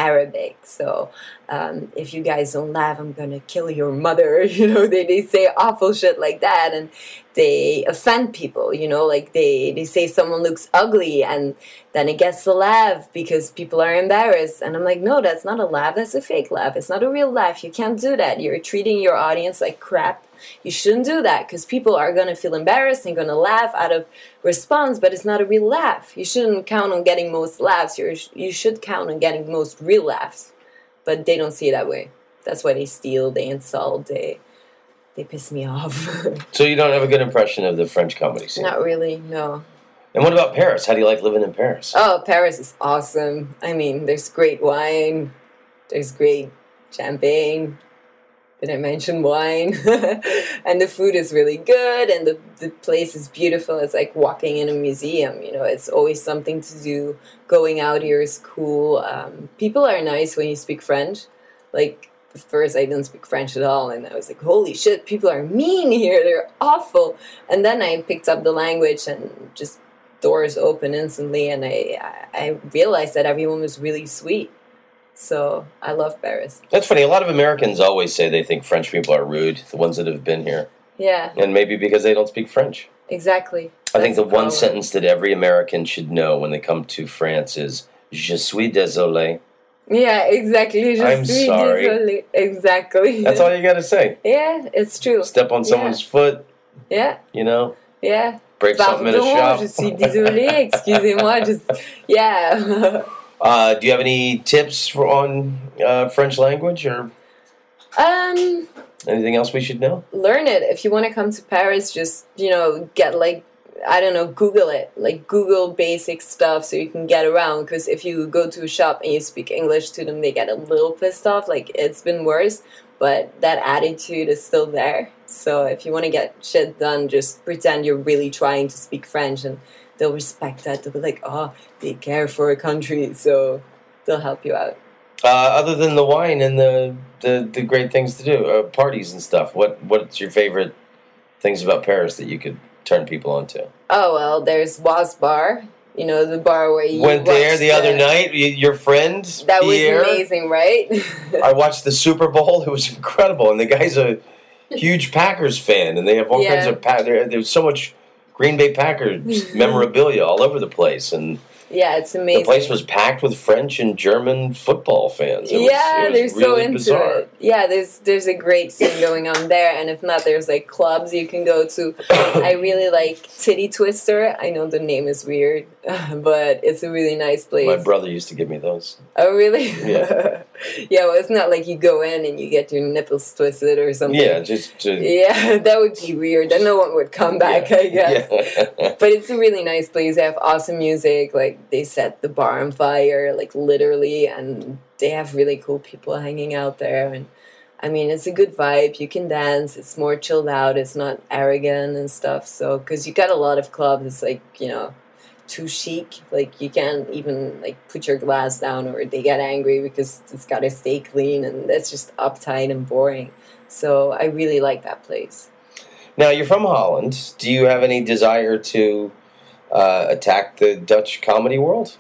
[SPEAKER 2] Arabic. So if you guys don't laugh, I'm gonna kill your mother. They say awful shit like that, and they offend people. Like they say someone looks ugly, and then it gets a laugh because people are embarrassed. And I'm like, no, that's not a laugh. That's a fake laugh. It's not a real laugh. You can't do that. You're treating your audience like crap. You shouldn't do that because people are going to feel embarrassed and going to laugh out of response, but it's not a real laugh. You shouldn't count on getting most laughs. You should count on getting most real laughs, but they don't see it that way. That's why they steal, they insult, they piss me off.
[SPEAKER 1] So you don't have a good impression of the French comedy scene?
[SPEAKER 2] Not really, no.
[SPEAKER 1] And what about Paris? How do you like living in Paris?
[SPEAKER 2] Oh, Paris is awesome. I mean, there's great wine, there's great champagne. Did I mention wine? And the food is really good, and the place is beautiful. It's like walking in a museum. It's always something to do. Going out here is cool. People are nice when you speak French. Like, at first I didn't speak French at all, and I was like, holy shit, people are mean here. They're awful. And then I picked up the language, and just doors open instantly, and I realized that everyone was really sweet. So I love Paris.
[SPEAKER 1] That's funny. A lot of Americans always say they think French people are rude, the ones that have been here.
[SPEAKER 2] Yeah.
[SPEAKER 1] And maybe because they don't speak French.
[SPEAKER 2] Exactly.
[SPEAKER 1] I think the one sentence that every American should know when they come to France is, Je suis désolé.
[SPEAKER 2] Yeah, exactly.
[SPEAKER 1] I'm sorry.
[SPEAKER 2] Désolé. Exactly.
[SPEAKER 1] That's all you got to say.
[SPEAKER 2] Yeah, it's true.
[SPEAKER 1] Step on someone's foot.
[SPEAKER 2] Yeah. Yeah.
[SPEAKER 1] Break something in a shop.
[SPEAKER 2] Je suis désolé. Excusez-moi. Yeah.
[SPEAKER 1] Do you have any tips on French language or anything else we should know?
[SPEAKER 2] Learn it. If you want to come to Paris, just, get Google it. Like Google basic stuff so you can get around. Because if you go to a shop and you speak English to them, they get a little pissed off. Like, it's been worse. But that attitude is still there. So if you want to get shit done, just pretend you're really trying to speak French, and they'll respect that. They'll be like, oh, they care for a country, so they'll help you out.
[SPEAKER 1] Other than the wine and the great things to do, parties and stuff, what's your favorite things about Paris that you could turn people on to?
[SPEAKER 2] Oh, well, there's Was Bar. The bar where you
[SPEAKER 1] went there the other night. Your friend
[SPEAKER 2] that
[SPEAKER 1] Pierre,
[SPEAKER 2] was amazing, right?
[SPEAKER 1] I watched the Super Bowl. It was incredible, and the guy's a huge Packers fan, and they have all kinds of there's so much Green Bay Packers memorabilia all over the place, and
[SPEAKER 2] yeah, it's amazing.
[SPEAKER 1] The place was packed with French and German football fans. It was
[SPEAKER 2] they're
[SPEAKER 1] really
[SPEAKER 2] so into
[SPEAKER 1] bizarre.
[SPEAKER 2] it. Yeah, there's a great scene going on there, and if not, there's like clubs you can go to. I really like Titty Twister. I know the name is weird, but it's a really nice place.
[SPEAKER 1] My brother used to give me those.
[SPEAKER 2] Oh, really?
[SPEAKER 1] Yeah.
[SPEAKER 2] Yeah, well, it's not like you go in and you get your nipples twisted or something.
[SPEAKER 1] Yeah,
[SPEAKER 2] yeah, that would be weird. Then no one would come back, I guess.
[SPEAKER 1] Yeah.
[SPEAKER 2] But it's a really nice place. They have awesome music. Like, they set the bar on fire, like, literally, and they have really cool people hanging out there. And I mean, it's a good vibe. You can dance. It's more chilled out. It's not arrogant and stuff. So, because you got a lot of clubs, it's like, too chic. Like, you can't even like put your glass down, or they get angry because it's got to stay clean, and that's just uptight and boring. So I really like that place.
[SPEAKER 1] Now, you're from Holland. Do you have any desire to attack the Dutch comedy world?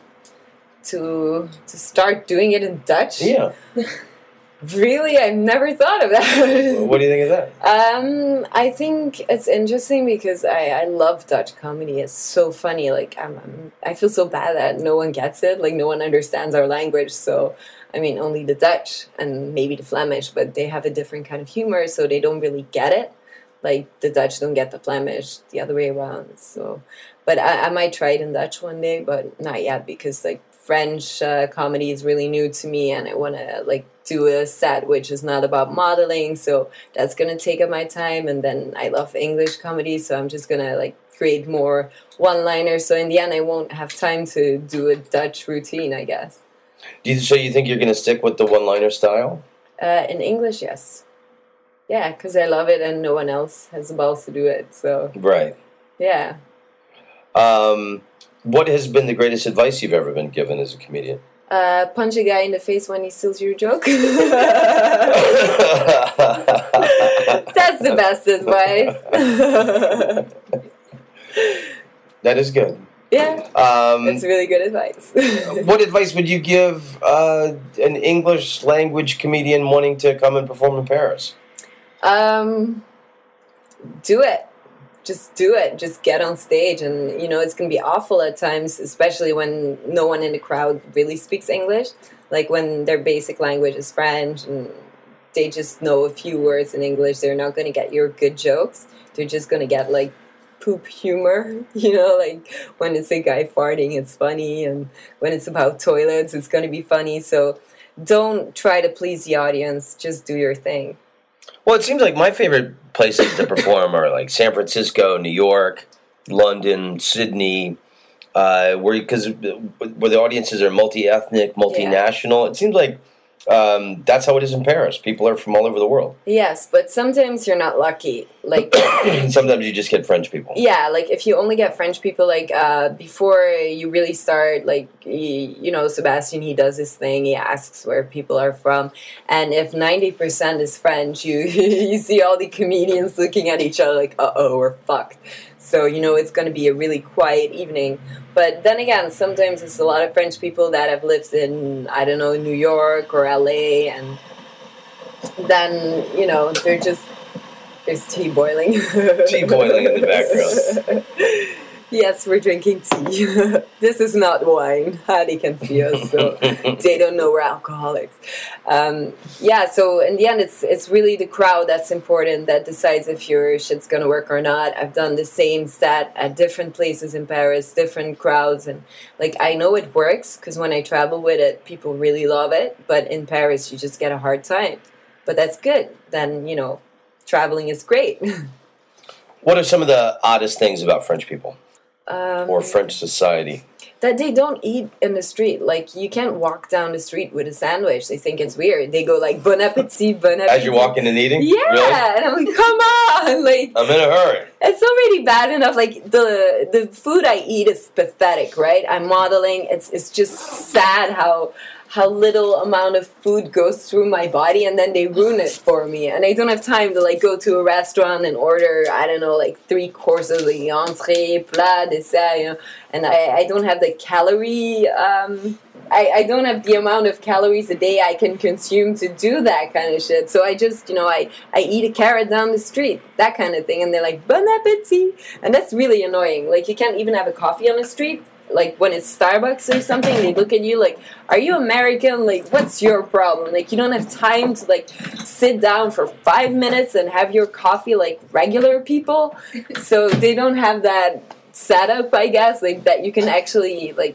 [SPEAKER 2] To start doing it in Dutch?
[SPEAKER 1] Yeah.
[SPEAKER 2] Really? I've never thought of that.
[SPEAKER 1] What do you think of that?
[SPEAKER 2] I think it's interesting because I love Dutch comedy. It's so funny. Like, I feel so bad that no one gets it. Like, no one understands our language. So, I mean, only the Dutch and maybe the Flemish, but they have a different kind of humor, so they don't really get it. Like, the Dutch don't get the Flemish, the other way around. So, but I might try it in Dutch one day, but not yet, because like French comedy is really new to me, and I want to like do a set which is not about modeling, so that's gonna take up my time. And then I love English comedy, so I'm just gonna like create more one-liners, so in the end I won't have time to do a Dutch routine, I guess.
[SPEAKER 1] So you think you're gonna stick with the one-liner style?
[SPEAKER 2] In English, yes. Yeah, because I love it and no one else has the balls to do it, so
[SPEAKER 1] right.
[SPEAKER 2] Yeah.
[SPEAKER 1] What has been the greatest advice you've ever been given as a comedian?
[SPEAKER 2] Punch a guy in the face when he steals your joke. That's the best advice.
[SPEAKER 1] That is good.
[SPEAKER 2] Yeah, that's really good advice.
[SPEAKER 1] What advice would you give an English language comedian wanting to come and perform in Paris?
[SPEAKER 2] Do it. Just do it. Just get on stage, and it's gonna be awful at times, especially when no one in the crowd really speaks English. Like when their basic language is French and they just know a few words in English, they're not gonna get your good jokes. They're just gonna get like poop humor, like when it's a guy farting, it's funny, and when it's about toilets, it's gonna be funny. So don't try to please the audience. Just do your thing.
[SPEAKER 1] Well, it seems like my favorite places to perform are like San Francisco, New York, London, Sydney, where the audiences are multi-ethnic, multinational. It seems like that's how it is in Paris. People are from all over the world.
[SPEAKER 2] Yes, but sometimes you're not lucky. Like
[SPEAKER 1] sometimes you just get French people.
[SPEAKER 2] Yeah, like if you only get French people, like before you really start, like Sebastian, he does his thing. He asks where people are from, and if 90% is French, you you see all the comedians looking at each other like, uh-oh, we're fucked. So it's going to be a really quiet evening. But then again, sometimes it's a lot of French people that have lived in, I don't know, New York or LA, and then, they're just, there's tea boiling.
[SPEAKER 1] Tea boiling in the background.
[SPEAKER 2] Yes, we're drinking tea. This is not wine. They can see us, so they don't know we're alcoholics. So in the end, it's really the crowd that's important, that decides if your shit's gonna work or not. I've done the same stat at different places in Paris, different crowds, and like I know it works because when I travel with it, people really love it. But in Paris, you just get a hard time. But that's good. Then traveling is great.
[SPEAKER 1] What are some of the oddest things about French people? Or French society?
[SPEAKER 2] That they don't eat in the street. Like, you can't walk down the street with a sandwich. They think it's weird. They go like, bon appetit, bon appetit.
[SPEAKER 1] As you're walking and eating?
[SPEAKER 2] Yeah.
[SPEAKER 1] Really?
[SPEAKER 2] And I'm like, come on. Like,
[SPEAKER 1] I'm in a hurry.
[SPEAKER 2] It's already bad enough. Like, the food I eat is pathetic, right? I'm modeling. It's just sad how little amount of food goes through my body, and then they ruin it for me. And I don't have time to, like, go to a restaurant and order, I don't know, like 3 courses, like entrée, plat, dessert, And I don't have the calorie, I don't have the amount of calories a day I can consume to do that kind of shit. So I just, I eat a carrot down the street, that kind of thing. And they're like, bon appetit. And that's really annoying. Like, you can't even have a coffee on the street. Like, when it's Starbucks or something, they look at you like, are you American? Like, what's your problem? Like, you don't have time to, like, sit down for 5 minutes and have your coffee like regular people. So they don't have that setup, I guess, like, that you can actually, like,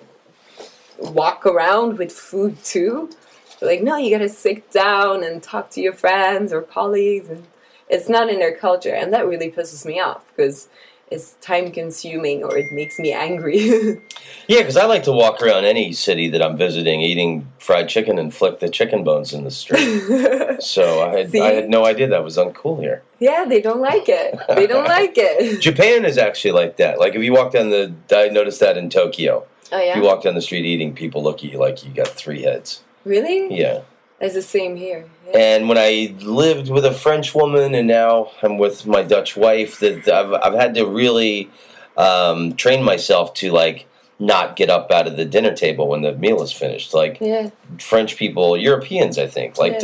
[SPEAKER 2] walk around with food, too. But, like, no, you gotta sit down and talk to your friends or colleagues. And it's not in their culture. And that really pisses me off, because it's time-consuming, or it makes me angry.
[SPEAKER 1] Yeah, because I like to walk around any city that I'm visiting, eating fried chicken and flick the chicken bones in the street. So I had no idea that was uncool here.
[SPEAKER 2] Yeah, they don't like it. They don't like it.
[SPEAKER 1] Japan is actually like that. Like, if you walk down I noticed that in Tokyo.
[SPEAKER 2] Oh, yeah?
[SPEAKER 1] If you walk down the street eating, people look at you like you got 3 heads.
[SPEAKER 2] Really?
[SPEAKER 1] Yeah.
[SPEAKER 2] It's the same here. Yeah.
[SPEAKER 1] And when I lived with a French woman, and now I'm with my Dutch wife, that I've had to really train myself to, like, not get up out of the dinner table when the meal is finished. Like, French people, Europeans, I think, like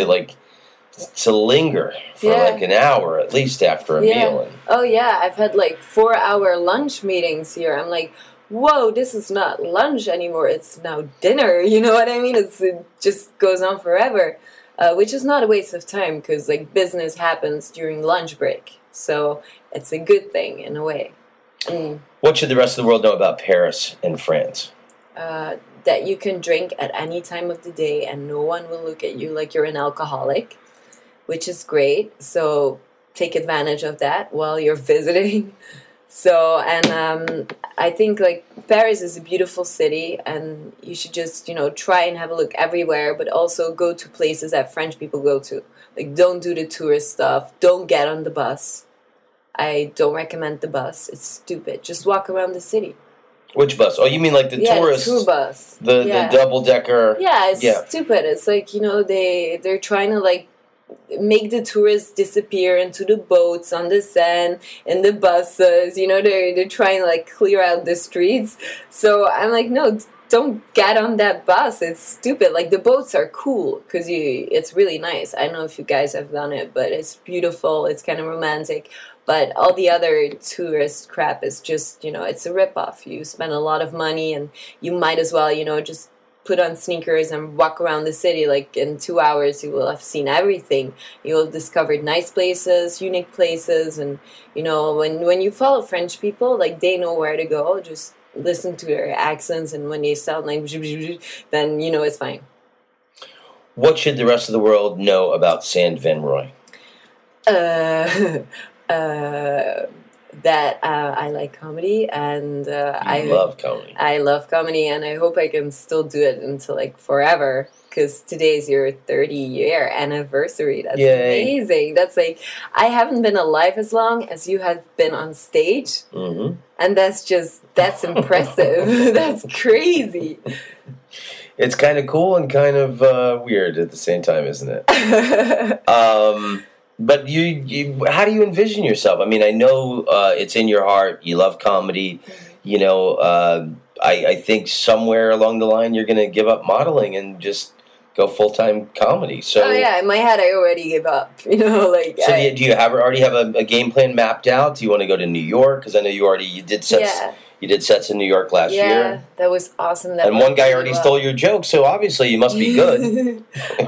[SPEAKER 1] to linger for like an hour at least after a meal.
[SPEAKER 2] Oh yeah, I've had like 4-hour lunch meetings here. I'm like, whoa, this is not lunch anymore, it's now dinner, you know what I mean? It just goes on forever, which is not a waste of time, because like business happens during lunch break, so it's a good thing in a way.
[SPEAKER 1] What should the rest of the world know about Paris and France?
[SPEAKER 2] That you can drink at any time of the day and no one will look at you like you're an alcoholic, which is great, so take advantage of that while you're visiting. So, and I think, like, Paris is a beautiful city, and you should just, try and have a look everywhere, but also go to places that French people go to. Like, don't do the tourist stuff. Don't get on the bus. I don't recommend the bus. It's stupid. Just walk around the city.
[SPEAKER 1] Which bus? Oh, you mean like the tourist?
[SPEAKER 2] Yeah, the tour bus.
[SPEAKER 1] The double-decker?
[SPEAKER 2] Yeah, it's stupid. It's like, they're trying to, like, make the tourists disappear into the boats on the sand and the buses. You know, they're trying to like clear out the streets. So I'm like, no, don't get on that bus. It's stupid. Like the boats are cool because it's really nice. I don't know if you guys have done it, but it's beautiful. It's kind of romantic. But all the other tourist crap is just, it's a ripoff. You spend a lot of money and you might as well, just put on sneakers and walk around the city. Like in 2 hours, you will have seen everything. You will have discovered nice places, unique places. And, when you follow French people, like they know where to go. Just listen to their accents. And when they sound like, then, it's fine.
[SPEAKER 1] What should the rest of the world know about Saint Venroy?
[SPEAKER 2] That I like comedy and I
[SPEAKER 1] love comedy.
[SPEAKER 2] I love comedy and I hope I can still do it until like forever because today's your 30-year anniversary. That's amazing. That's like I haven't been alive as long as you have been on stage, and that's impressive. That's crazy.
[SPEAKER 1] It's kind of cool and kind of weird at the same time, isn't it? But you, how do you envision yourself? I mean, I know it's in your heart. You love comedy. I think somewhere along the line you're going to give up modeling and just go full-time comedy. So,
[SPEAKER 2] in my head I already gave up. So
[SPEAKER 1] do you already have a game plan mapped out? Do you want to go to New York? Because I know you did sets. Yeah. You did sets in New York last year.
[SPEAKER 2] Yeah, that was awesome.
[SPEAKER 1] And one guy already stole your joke, so obviously you must be good.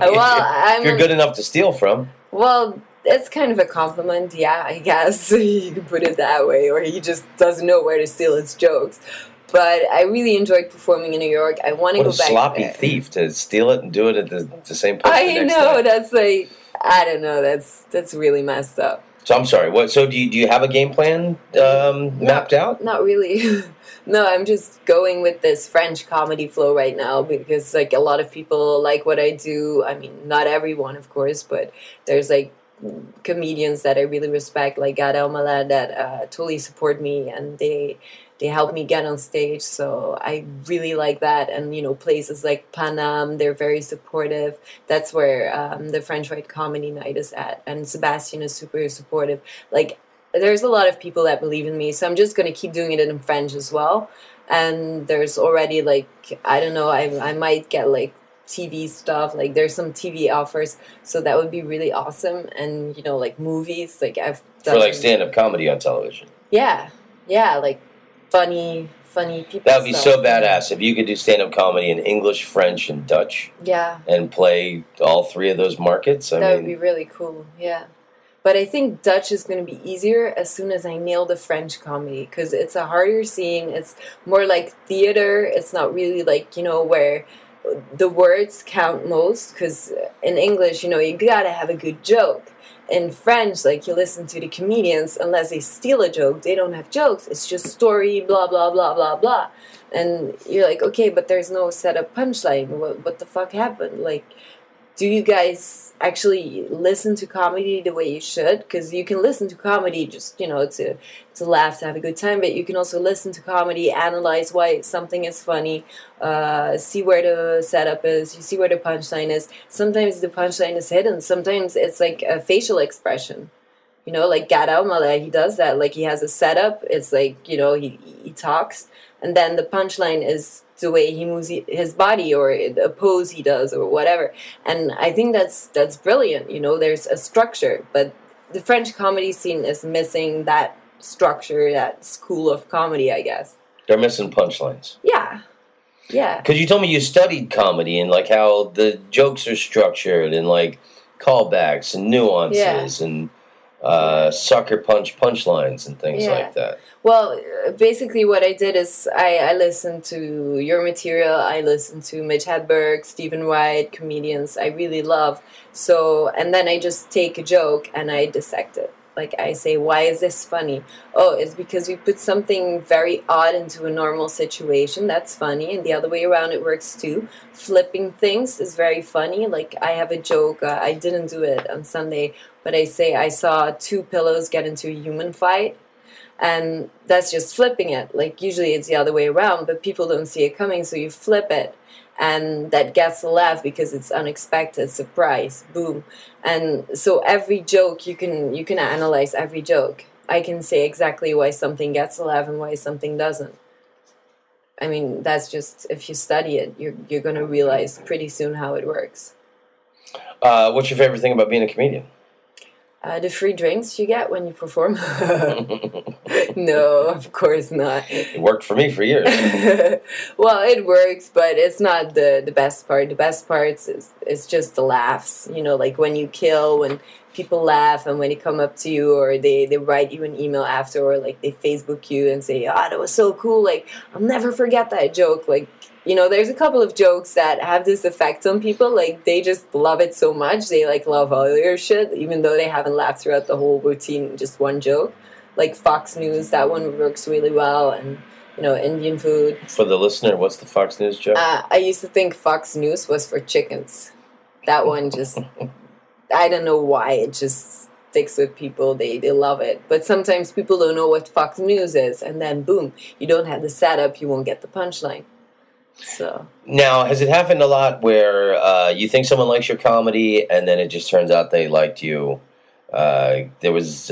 [SPEAKER 1] If you're good enough to steal from.
[SPEAKER 2] Well, it's kind of a compliment, yeah, I guess. You can put it that way. Or he just doesn't know where to steal his jokes. But I really enjoyed performing in New York. I want to go back there.
[SPEAKER 1] What a sloppy thief to steal it and do it at the same place the next
[SPEAKER 2] I know,
[SPEAKER 1] time.
[SPEAKER 2] That's like, I don't know, that's really messed up.
[SPEAKER 1] So I'm sorry, so do you have a game plan mapped out?
[SPEAKER 2] Not really. No, I'm just going with this French comedy flow right now because like a lot of people like what I do. I mean, not everyone, of course, but there's like comedians that I really respect, like Gad Elmaleh, that totally support me and they help me get on stage. So I really like that. And, places like Paname, they're very supportive. That's where the French White Comedy Night is at. And Sebastian is super supportive. Like, there's a lot of people that believe in me. So I'm just going to keep doing it in French as well. And there's already, like, I don't know, I might get, like, TV stuff. Like, there's some TV offers. So that would be really awesome. And, like, movies. Like, I've done...
[SPEAKER 1] For, like, stand-up comedy on television.
[SPEAKER 2] Yeah. Yeah, like, funny people.
[SPEAKER 1] That would be so badass if you could do stand-up comedy in English, French, and Dutch.
[SPEAKER 2] Yeah.
[SPEAKER 1] And play all three of those markets.
[SPEAKER 2] That would be really cool, yeah. But I think Dutch is going to be easier as soon as I nail the French comedy because it's a harder scene. It's more like theater. It's not really like, where the words count most because in English, you got to have a good joke. In French, like you listen to the comedians, unless they steal a joke, they don't have jokes. It's just story, blah, blah, blah, blah, blah. And you're like, okay, but there's no setup punchline. What the fuck happened? Like, do you guys actually listen to comedy the way you should? Because you can listen to comedy just, to laugh, to have a good time. But you can also listen to comedy, analyze why something is funny, see where the setup is, you see where the punchline is. Sometimes the punchline is hidden. Sometimes it's like a facial expression. Like Gad Elmaleh, he does that. Like he has a setup. It's like, he talks. And then the punchline is the way he moves his body or a pose he does or whatever. And I think that's brilliant. There's a structure. But the French comedy scene is missing that structure, that school of comedy, I guess.
[SPEAKER 1] They're missing punchlines.
[SPEAKER 2] Yeah. Yeah.
[SPEAKER 1] Because you told me you studied comedy and like how the jokes are structured and like callbacks and nuances and sucker punchlines and things like that.
[SPEAKER 2] Well, basically what I did is I listened to your material. I listened to Mitch Hedberg, Stephen Wright, comedians I really love. So, and then I just take a joke and I dissect it. Like I say, why is this funny? Oh, it's because we put something very odd into a normal situation. That's funny. And the other way around, it works too. Flipping things is very funny. Like I have a joke. I didn't do it on Sunday, but I say I saw two pillows get into a human fight. And that's just flipping it. Like usually it's the other way around, but people don't see it coming, so you flip it. and that gets a laugh because it's unexpected, surprise, boom. And so every joke, you can analyze every joke. I can say exactly why something gets a laugh and why something doesn't. I mean, that's just, if you study it, you're going to realize pretty soon how it works.
[SPEAKER 1] What's your favorite thing about being a comedian?
[SPEAKER 2] The free drinks you get when you perform. No, of course not.
[SPEAKER 1] It worked for me for years.
[SPEAKER 2] Well, it works, but it's not the best part. The best part is just the laughs. You know, like when you kill, when people laugh and when they come up to you or they write you an email after, or like they Facebook you and say, that was so cool. Like, I'll never forget that joke. Like, you know, there's a couple of jokes that have this effect on people. Like, they just love it so much. They, like, love all your shit, even though they haven't laughed throughout the whole routine, just one joke. Like Fox News, that one works really well. And, you know, Indian food.
[SPEAKER 1] For the listener, what's the Fox News joke?
[SPEAKER 2] I used to think Fox News was for chickens. That one just, I don't know why, it just sticks with people. They love it. But sometimes people don't know what Fox News is. And then, boom, you don't have the setup, you won't get the punchline. So
[SPEAKER 1] now, has it happened a lot where you think someone likes your comedy and then it just turns out they liked you? There was,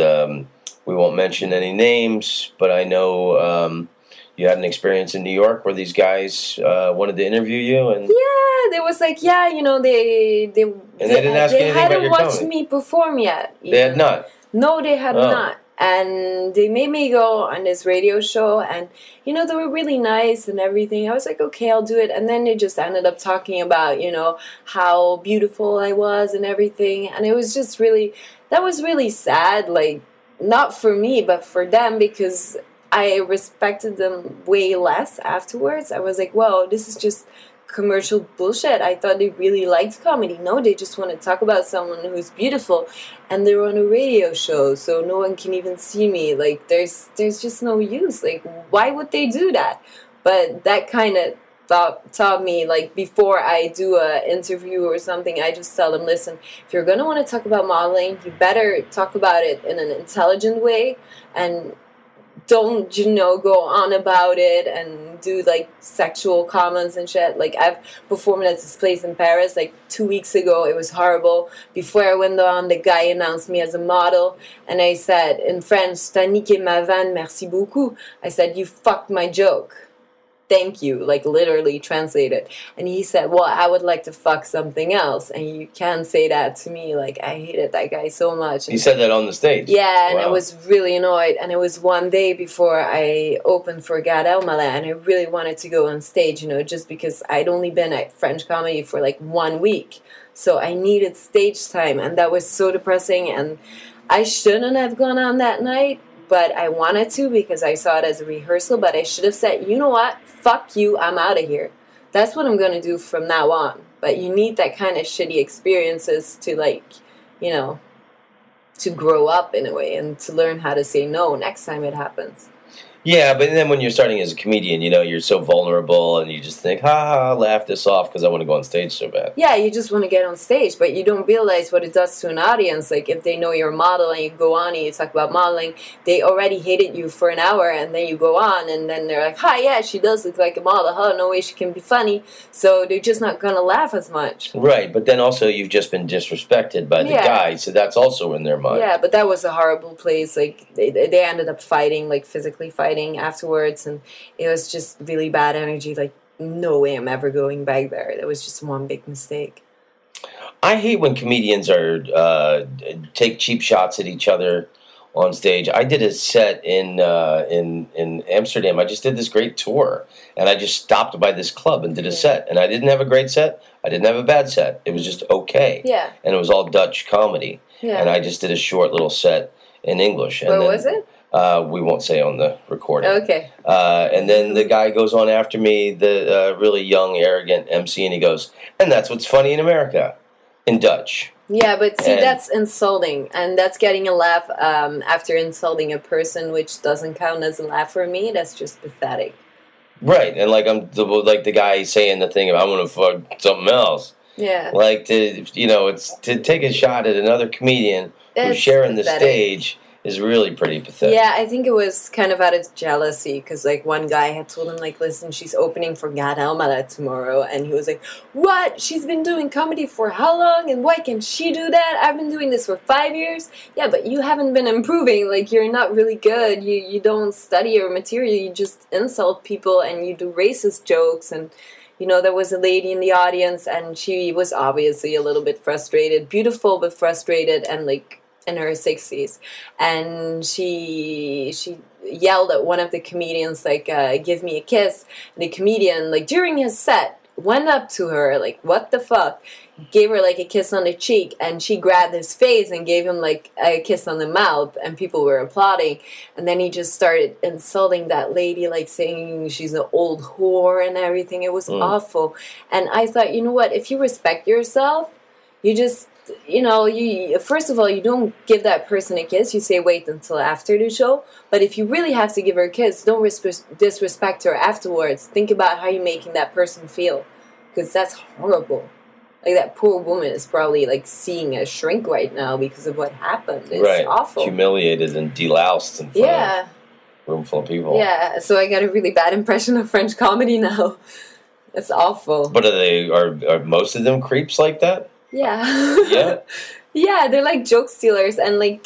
[SPEAKER 1] we won't mention any names, but I know you had an experience in New York where these guys wanted to interview you, and
[SPEAKER 2] yeah, there was like, yeah, you know, they
[SPEAKER 1] didn't ask anything about your
[SPEAKER 2] hadn't watched
[SPEAKER 1] comedy.
[SPEAKER 2] me perform yet.
[SPEAKER 1] They had not.
[SPEAKER 2] No, they had not. And they made me go on this radio show, and, you know, they were really nice and everything. I was like, okay, I'll do it. And then they just ended up talking about, you know, how beautiful I was and everything. And it was just really, that was really sad. Like, not for me, but for them, because I respected them way less afterwards. I was like, whoa, this is just commercial bullshit. I thought they really liked comedy. No, they just want to talk about someone who's beautiful, and they're on a radio show, so no one can even see me. Like, there's just no use. Like, why would they do that? But that kind of taught me, like, before I do a interview or something, I just tell them, listen, if you're gonna want to talk about modeling, you better talk about it in an intelligent way, and don't, you know, go on about it and do, like, sexual comments and shit. Like, I've performed at this place in Paris, like, 2 weeks ago. It was horrible. Before I went on, the guy announced me as a model, and I said, in French, "T'as niqué ma vanne, merci beaucoup." I said, "You fucked my joke. Thank you," like, literally translated. And he said, well, I would like to fuck something else, and you can't say that to me. Like, I hated that guy so much.
[SPEAKER 1] He said that on the stage?
[SPEAKER 2] Yeah, and
[SPEAKER 1] wow.
[SPEAKER 2] I was really annoyed, and it was one day before I opened for Gad Elmaleh, and I really wanted to go on stage, you know, just because I'd only been at French comedy for like 1 week, so I needed stage time, and that was so depressing, and I shouldn't have gone on that night, but I wanted to because I saw it as a rehearsal. But I should have said, you know what, fuck you, I'm out of here. That's what I'm going to do from now on. But you need that kind of shitty experiences to, like, you know, to grow up in a way and to learn how to say no next time it happens.
[SPEAKER 1] Yeah, but then when you're starting as a comedian, you know, you're so vulnerable and you just think, ha, laugh this off because I want to go on stage so bad.
[SPEAKER 2] Yeah, you just want to get on stage, but you don't realize what it does to an audience. Like, if they know you're a model and you go on and you talk about modeling, they already hated you for an hour, and then you go on and then they're like, hi, yeah, she does look like a model. Oh, no way she can be funny. So they're just not going to laugh as much.
[SPEAKER 1] Right, but then also you've just been disrespected by the guy, so that's also in their mind.
[SPEAKER 2] Yeah, but that was a horrible place. Like, they ended up fighting, like physically fighting afterwards, and it was just really bad energy. Like, no way I'm ever going back there. That was just one big mistake.
[SPEAKER 1] I hate when comedians are take cheap shots at each other on stage. I did a set in Amsterdam. I just did this great tour, and I just stopped by this club and did a set. And I didn't have a great set. I didn't have a bad set. It was just okay.
[SPEAKER 2] Yeah.
[SPEAKER 1] And it was all Dutch comedy. Yeah. And I just did a short little set in English.
[SPEAKER 2] Where was it?
[SPEAKER 1] We won't say on the recording.
[SPEAKER 2] Okay.
[SPEAKER 1] And then the guy goes on after me, the really young, arrogant MC, and he goes, and that's what's funny in America, in Dutch.
[SPEAKER 2] Yeah, but see, that's insulting, and that's getting a laugh after insulting a person, which doesn't count as a laugh for me. That's just pathetic. Right,
[SPEAKER 1] and like like the guy saying the thing about I want to fuck something else.
[SPEAKER 2] Yeah.
[SPEAKER 1] Like, it's to take a shot at another comedian who's sharing the stage. is really pretty pathetic.
[SPEAKER 2] Yeah, I think it was kind of out of jealousy because, like, one guy had told him, like, listen, she's opening for Gad Elmaleh tomorrow. And he was like, what? She's been doing comedy for how long? And why can't she do that? I've been doing this for 5 years. Yeah, but you haven't been improving. Like, you're not really good. You don't study your material. You just insult people and you do racist jokes. And, you know, there was a lady in the audience and she was obviously a little bit frustrated. Beautiful, but frustrated and, like, in her 60s, and she yelled at one of the comedians, like, give me a kiss. And the comedian, like, during his set, went up to her, like, what the fuck, gave her, like, a kiss on the cheek, and she grabbed his face and gave him, like, a kiss on the mouth, and people were applauding. And then he just started insulting that lady, like, saying she's an old whore and everything. It was awful. And I thought, you know what, if you respect yourself, you just, you know, you first of all, you don't give that person a kiss. You say wait until after the show. But if you really have to give her a kiss, don't disrespect her afterwards. Think about how you're making that person feel, because that's horrible. Like, that poor woman is probably, like, seeing a shrink right now because of what happened. It's awful.
[SPEAKER 1] Humiliated and deloused in front of a room full of people.
[SPEAKER 2] Yeah, so I got a really bad impression of French comedy now. It's awful.
[SPEAKER 1] But are most of them creeps like that?
[SPEAKER 2] Yeah.
[SPEAKER 1] Yeah?
[SPEAKER 2] Yeah, they're like joke stealers. And, like,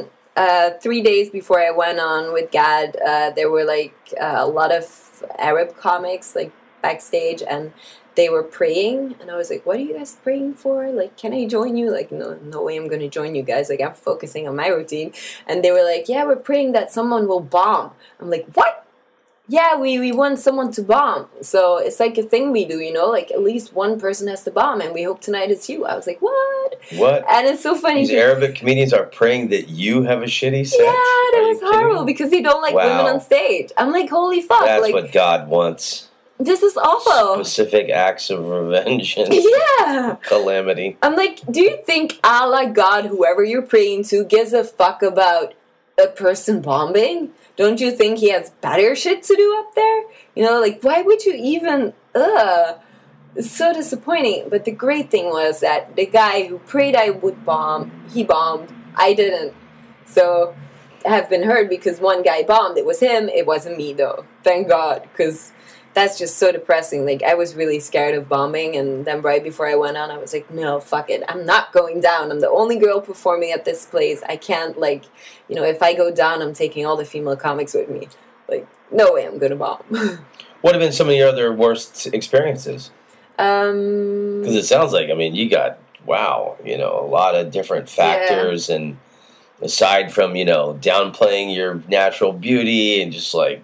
[SPEAKER 2] 3 days before I went on with Gad, there were, like, a lot of Arab comics, like, backstage, and they were praying. And I was like, what are you guys praying for? Like, can I join you? Like, no way I'm going to join you guys. Like, I'm focusing on my routine. And they were like, yeah, we're praying that someone will bomb. I'm like, what? Yeah, we want someone to bomb. So it's like a thing we do, you know? Like, at least one person has to bomb, and we hope tonight it's you. I was like, what?
[SPEAKER 1] What?
[SPEAKER 2] And it's so funny.
[SPEAKER 1] These Arabic comedians are praying that you have a shitty set?
[SPEAKER 2] Yeah, that was horrible, because they don't like women on stage. I'm like, holy fuck.
[SPEAKER 1] That's
[SPEAKER 2] like,
[SPEAKER 1] what God wants.
[SPEAKER 2] This is awful.
[SPEAKER 1] Specific acts of revenge and calamity.
[SPEAKER 2] I'm like, do you think Allah, God, whoever you're praying to, gives a fuck about a person bombing? Don't you think he has better shit to do up there? You know, like, why would you even, It's so disappointing. But the great thing was that the guy who prayed I would bomb, he bombed. I didn't. So, I have been heard because one guy bombed. It was him. It wasn't me, though. Thank God, because that's just so depressing. Like, I was really scared of bombing, and then right before I went on, I was like, no, fuck it. I'm not going down. I'm the only girl performing at this place. I can't, like, you know, if I go down, I'm taking all the female comics with me. Like, no way I'm going to bomb.
[SPEAKER 1] What have been some of your other worst experiences? Because it sounds like, I mean, you got, you know, a lot of different factors, and aside from, you know, downplaying your natural beauty and just, like,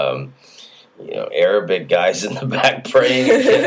[SPEAKER 1] you know, Arabic guys in the back praying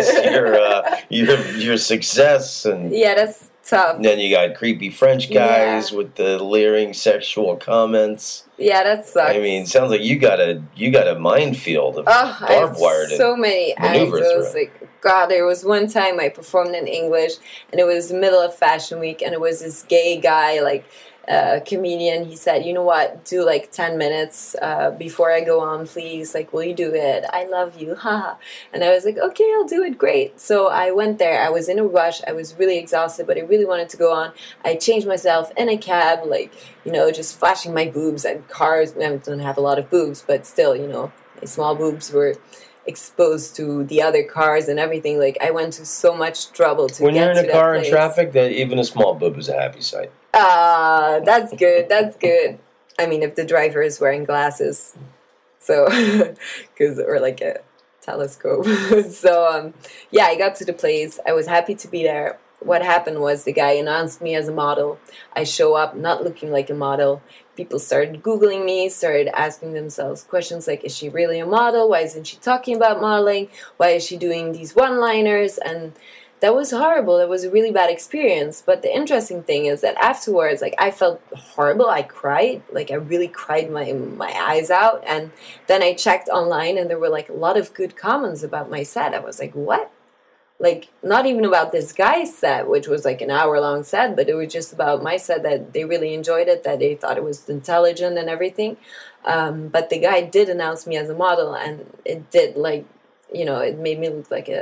[SPEAKER 1] against your success, and
[SPEAKER 2] that's tough.
[SPEAKER 1] And then you got creepy French guys with the leering sexual comments. Yeah,
[SPEAKER 2] that sucks.
[SPEAKER 1] I mean, sounds like you got a minefield of barbed wire.
[SPEAKER 2] So many anecdotes. Like, God, there was one time I performed in English, and it was the middle of Fashion Week, and it was this gay guy, like, comedian. He said, you know what, do like 10 minutes before I go on, please. Like, will you do it? I love you. Haha. And I was like, okay, I'll do it. Great. So I went there. I was in a rush. I was really exhausted, but I really wanted to go on. I changed myself in a cab, like, you know, just flashing my boobs at cars. I don't have a lot of boobs, but still, you know, my small boobs were exposed to the other cars and everything. Like, I went to so much trouble to
[SPEAKER 1] when
[SPEAKER 2] get to that
[SPEAKER 1] you're in a car
[SPEAKER 2] place.
[SPEAKER 1] in traffic, that even a small boob is a happy sight.
[SPEAKER 2] That's good. That's good. I mean, if the driver is wearing glasses, so or like a telescope. So yeah, I got to the place. I was happy to be there. What happened was the guy announced me as a model. I show up not looking like a model. People started Googling me, started asking themselves questions like, is she really a model? Why isn't she talking about modeling? Why is she doing these one-liners? And that was horrible. It was a really bad experience. But the interesting thing is that afterwards, like, I felt horrible. I cried. Like, I really cried my eyes out. And then I checked online, and there were, like, a lot of good comments about my set. I was like, what? Like, not even about this guy's set, which was like an hour-long set, but it was just about my set, that they really enjoyed it, that they thought it was intelligent and everything. But the guy did announce me as a model, and it did, like, you know, it made me look like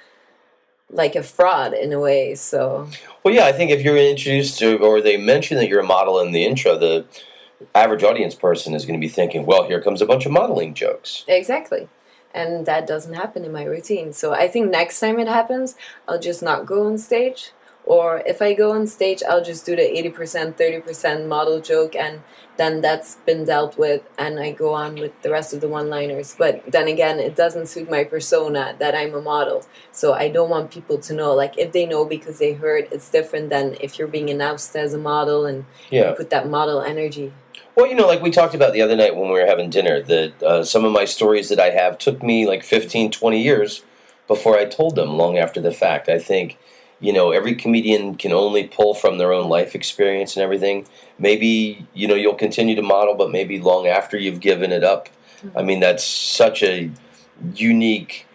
[SPEAKER 2] a fraud in a way. So,
[SPEAKER 1] well, yeah, I think if you're introduced to, or they mention that you're a model in the intro, average audience person is going to be thinking, well, here comes a bunch of modeling jokes.
[SPEAKER 2] Exactly. And that doesn't happen in my routine. So I think next time it happens, I'll just not go on stage. Or if I go on stage, I'll just do the 80%, 30% model joke, and then that's been dealt with, and I go on with the rest of the one-liners. But then again, it doesn't suit my persona that I'm a model. So I don't want people to know. Like, if they know because they heard, it's different than if you're being announced as a model and you put that model energy.
[SPEAKER 1] Well, like we talked about the other night when we were having dinner, that some of my stories that I have took me like 15, 20 years before I told them, long after the fact. I think, every comedian can only pull from their own life experience and everything. Maybe, you'll continue to model, but maybe long after you've given it up. Mm-hmm. I mean, that's such a unique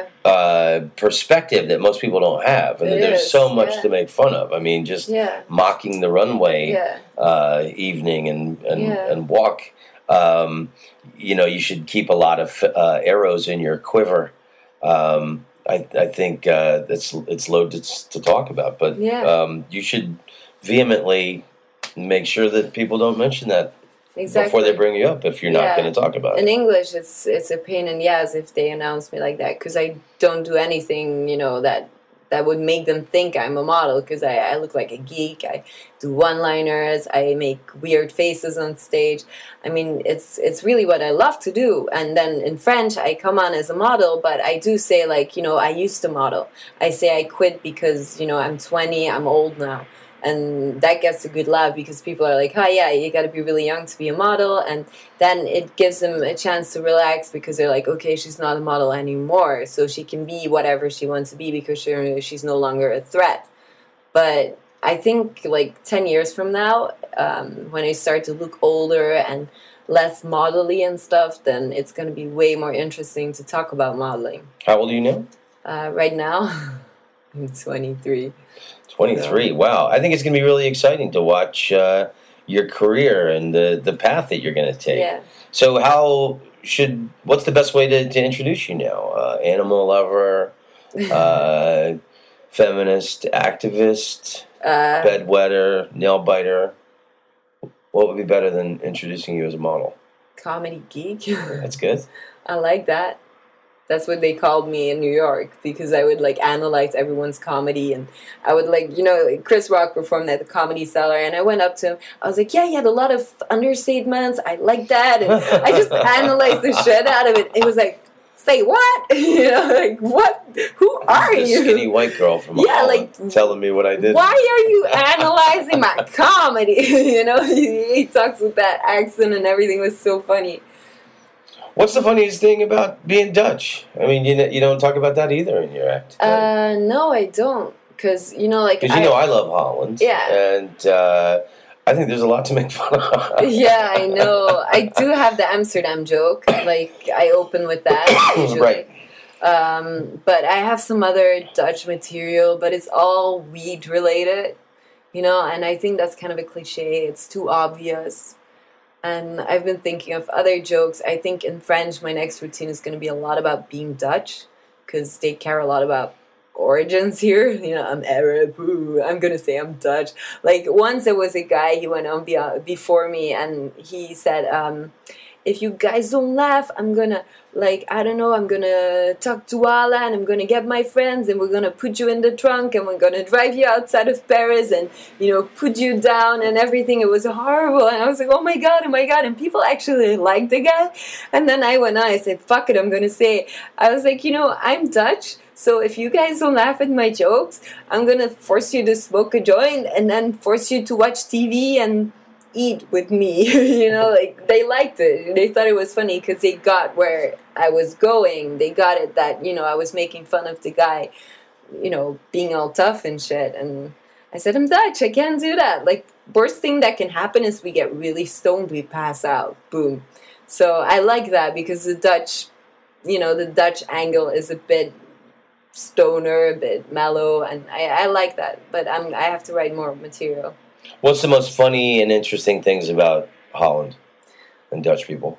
[SPEAKER 1] perspective that most people don't have. And there's so much to make fun of. I mean, just mocking the runway evening and walk. You should keep a lot of arrows in your quiver. I think it's loaded to talk about, but you should vehemently make sure that people don't mention that before they bring you up if you're not going to talk about it.
[SPEAKER 2] In English, it's a pain in the ass if they announce me like that, because I don't do anything, that would make them think I'm a model, because I look like a geek. I do one-liners. I make weird faces on stage. I mean, it's really what I love to do. And then in French, I come on as a model, but I do say, like, I used to model. I say I quit because, I'm 20, I'm old now. And that gets a good laugh because people are like, oh yeah, you got to be really young to be a model. And then it gives them a chance to relax because they're like, okay, she's not a model anymore, so she can be whatever she wants to be because she's no longer a threat. But I think like 10 years from now, when I start to look older and less modelly and stuff, then it's going to be way more interesting to talk about modeling.
[SPEAKER 1] How old are you now?
[SPEAKER 2] Right now, I'm 23.
[SPEAKER 1] 23. Wow. I think it's going to be really exciting to watch your career and the path that you're going to take.
[SPEAKER 2] Yeah.
[SPEAKER 1] So what's the best way to introduce you now? Animal lover, feminist, activist, bedwetter, nail biter. What would be better than introducing you as a model?
[SPEAKER 2] Comedy geek.
[SPEAKER 1] That's good.
[SPEAKER 2] I like that. That's what they called me in New York, because I would analyze everyone's comedy, and I would Chris Rock performed at the Comedy Cellar, and I went up to him. I was like, yeah, he had a lot of understatements. I like that, and I just analyzed the shit out of it. It was like, say what? What? Who are you?
[SPEAKER 1] The skinny white girl from Holland telling me what I did.
[SPEAKER 2] Why are you analyzing my comedy? He talks with that accent, and everything was so funny.
[SPEAKER 1] What's the funniest thing about being Dutch? I mean, you don't talk about that either in your act.
[SPEAKER 2] No, I don't. Because, I
[SPEAKER 1] love Holland.
[SPEAKER 2] Yeah.
[SPEAKER 1] And I think there's a lot to make fun of.
[SPEAKER 2] Yeah, I know. I do have the Amsterdam joke. I open with that usually.
[SPEAKER 1] Right.
[SPEAKER 2] But I have some other Dutch material, but it's all weed related, and I think that's kind of a cliche. It's too obvious. And I've been thinking of other jokes. I think in French, my next routine is going to be a lot about being Dutch, because they care a lot about origins here. I'm Arab. Ooh, I'm going to say I'm Dutch. Once there was a guy, he went on before me, and he said, if you guys don't laugh, I'm going to, I'm going to talk to Allah, and I'm going to get my friends, and we're going to put you in the trunk, and we're going to drive you outside of Paris, and, put you down and everything. It was horrible. And I was like, oh my God. And people actually liked the guy. And then I went on, I said, fuck it, I'm going to say, I was like, I'm Dutch. So if you guys don't laugh at my jokes, I'm going to force you to smoke a joint and then force you to watch TV and eat with me. They liked it. They thought it was funny because they got where I was going. They got it that, I was making fun of the guy, being all tough and shit. And I said, I'm Dutch. I can't do that. Worst thing that can happen is we get really stoned, we pass out. Boom. So I like that because the Dutch angle is a bit stoner, a bit mellow, and I like that. But I have to write more material.
[SPEAKER 1] What's the most funny and interesting things about Holland and Dutch people?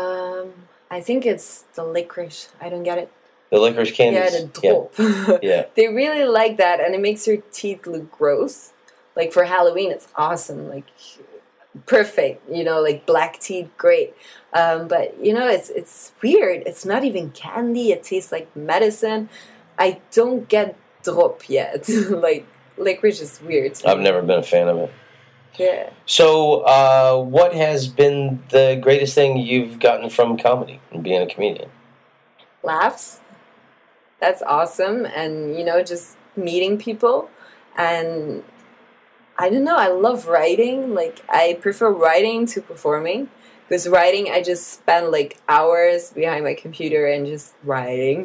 [SPEAKER 2] I think it's the licorice. I don't get it.
[SPEAKER 1] The licorice candies?
[SPEAKER 2] Yeah, the drop.
[SPEAKER 1] Yeah.
[SPEAKER 2] They really like that, and it makes your teeth look gross. For Halloween, it's awesome. perfect, like black tea, great. But it's weird. It's not even candy. It tastes like medicine. I don't get drop yet. Like licorice is weird to
[SPEAKER 1] I've
[SPEAKER 2] me.
[SPEAKER 1] never been a fan of it.
[SPEAKER 2] Yeah.
[SPEAKER 1] So, what has been the greatest thing you've gotten from comedy and being a comedian?
[SPEAKER 2] Laughs. That's awesome. And, just meeting people. And I don't know, I love writing. Like, I prefer writing to performing. Because writing, I just spend like hours behind my computer and just writing.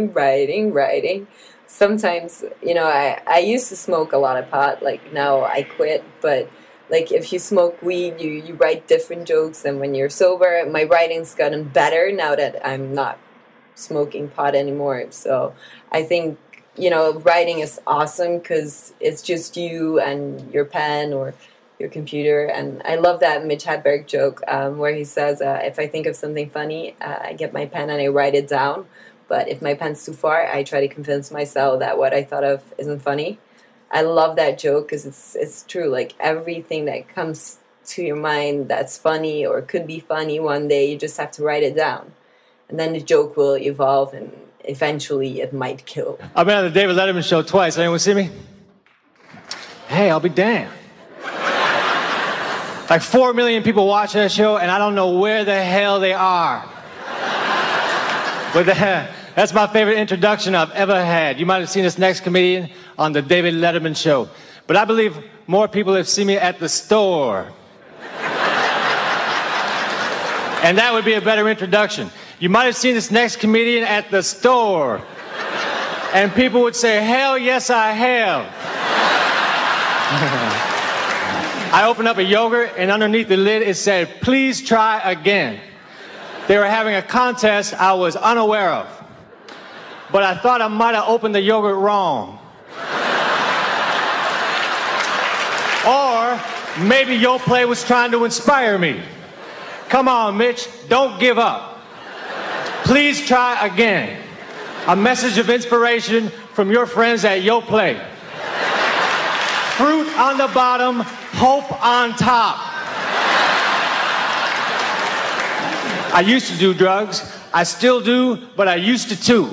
[SPEAKER 2] Sometimes, I used to smoke a lot of pot. Like, now I quit. But, like, if you smoke weed, you write different jokes than when you're sober. My writing's gotten better now that I'm not smoking pot anymore. So I think, writing is awesome because it's just you and your pen or your computer. And I love that Mitch Hedberg joke where he says, if I think of something funny, I get my pen and I write it down. But if my pen's too far, I try to convince myself that what I thought of isn't funny. I love that joke because it's true. Like, everything that comes to your mind that's funny or could be funny one day, you just have to write it down. And then the joke will evolve, and eventually it might kill.
[SPEAKER 3] I've been on the David Letterman show twice. Anyone see me? Hey, I'll be damned. Like 4 million people watch that show, and I don't know where the hell they are. But that's my favorite introduction I've ever had. You might have seen this next comedian on the David Letterman show. But I believe more people have seen me at the store. And that would be a better introduction. You might have seen this next comedian at the store. And people would say, hell yes, I have. I opened up a yogurt, and underneath the lid it said, please try again. They were having a contest I was unaware of. But I thought I might have opened the yogurt wrong. Or maybe your play was trying to inspire me. Come on, Mitch, don't give up. Please try again. A message of inspiration from your friends at Yo Play. Fruit on the bottom, hope on top. I used to do drugs. I still do, but I used to too.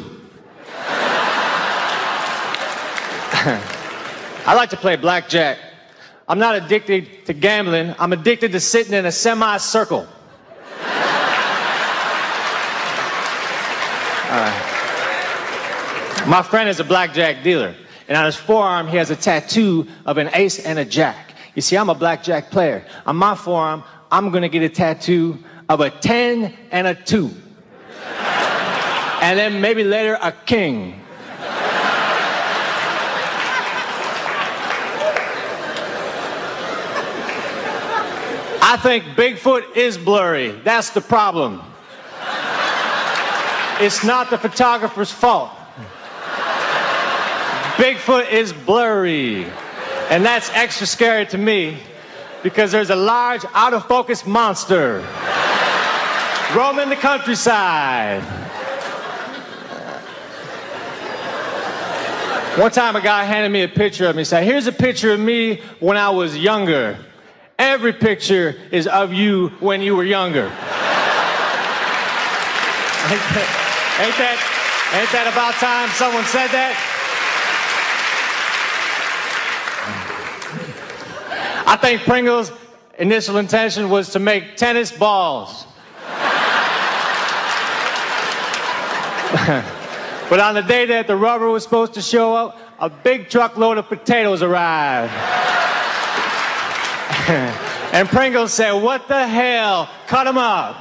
[SPEAKER 3] I like to play blackjack. I'm not addicted to gambling. I'm addicted to sitting in a semicircle. My friend is a blackjack dealer, and on his forearm he has a tattoo of an ace and a jack. You see, I'm a blackjack player. On my forearm, I'm gonna get a tattoo of a 10 and a 2. And then maybe later a king. I think Bigfoot is blurry. That's the problem. It's not the photographer's fault. Bigfoot is blurry. And that's extra scary to me because there's a large, out-of-focus monster roaming the countryside. One time a guy handed me a picture of me. He said, here's a picture of me when I was younger. Every picture is of you when you were younger. Ain't that about time someone said that? I think Pringle's initial intention was to make tennis balls. But on the day that the rubber was supposed to show up, a big truckload of potatoes arrived. And Pringles said, what the hell? Cut them up.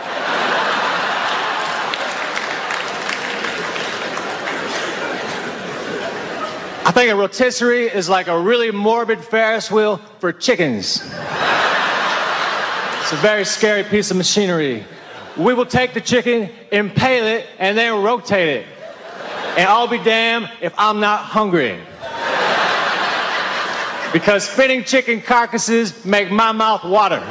[SPEAKER 3] I think a rotisserie is like a really morbid Ferris wheel for chickens. It's a very scary piece of machinery. We will take the chicken, impale it, and then rotate it. And I'll be damned if I'm not hungry. Because spinning chicken carcasses make my mouth water.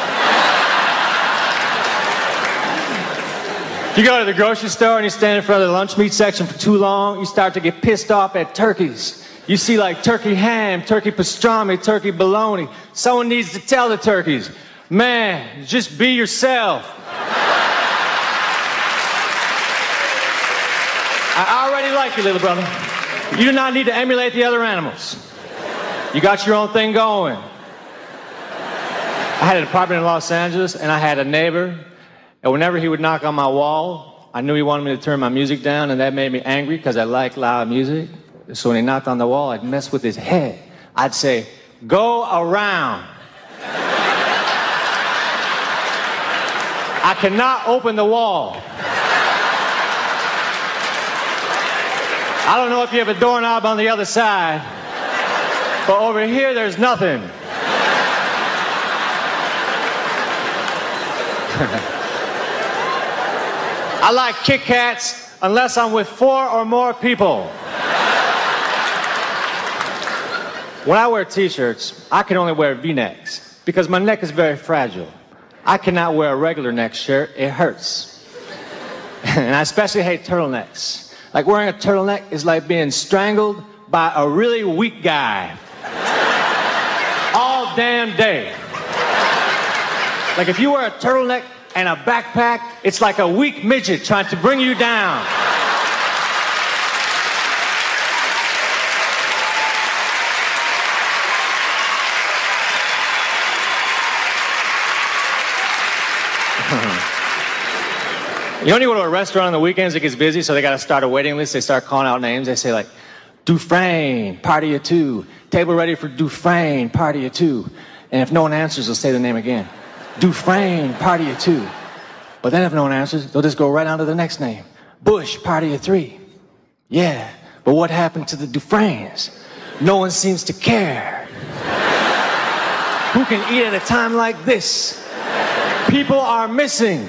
[SPEAKER 3] If you go to the grocery store and you stand in front of the lunch meat section for too long, you start to get pissed off at turkeys. You see like turkey ham, turkey pastrami, turkey bologna. Someone needs to tell the turkeys, man, just be yourself. I already like you, little brother. You do not need to emulate the other animals. You got your own thing going. I had an apartment in Los Angeles, and I had a neighbor, and whenever he would knock on my wall, I knew he wanted me to turn my music down, and that made me angry because I like loud music. So when he knocked on the wall, I'd mess with his head. I'd say, go around. I cannot open the wall. I don't know if you have a doorknob on the other side, but over here there's nothing. I like Kit Kats unless I'm with 4 or more people. When I wear t-shirts, I can only wear V-necks because my neck is very fragile. I cannot wear a regular neck shirt, it hurts. And I especially hate turtlenecks. Like wearing a turtleneck is like being strangled by a really weak guy. All damn day. Like if you wear a turtleneck and a backpack, it's like a weak midget trying to bring you down. You only go to a restaurant on the weekends, it gets busy, so they got to start a waiting list. They start calling out names. They say like, Dufresne, party of 2. Table ready for Dufresne, party of 2. And if no one answers, they'll say the name again. Dufresne, party of 2. But then if no one answers, they'll just go right on to the next name. Bush, party of 3. Yeah, but what happened to the Dufresnes? No one seems to care. Who can eat at a time like this? People are missing.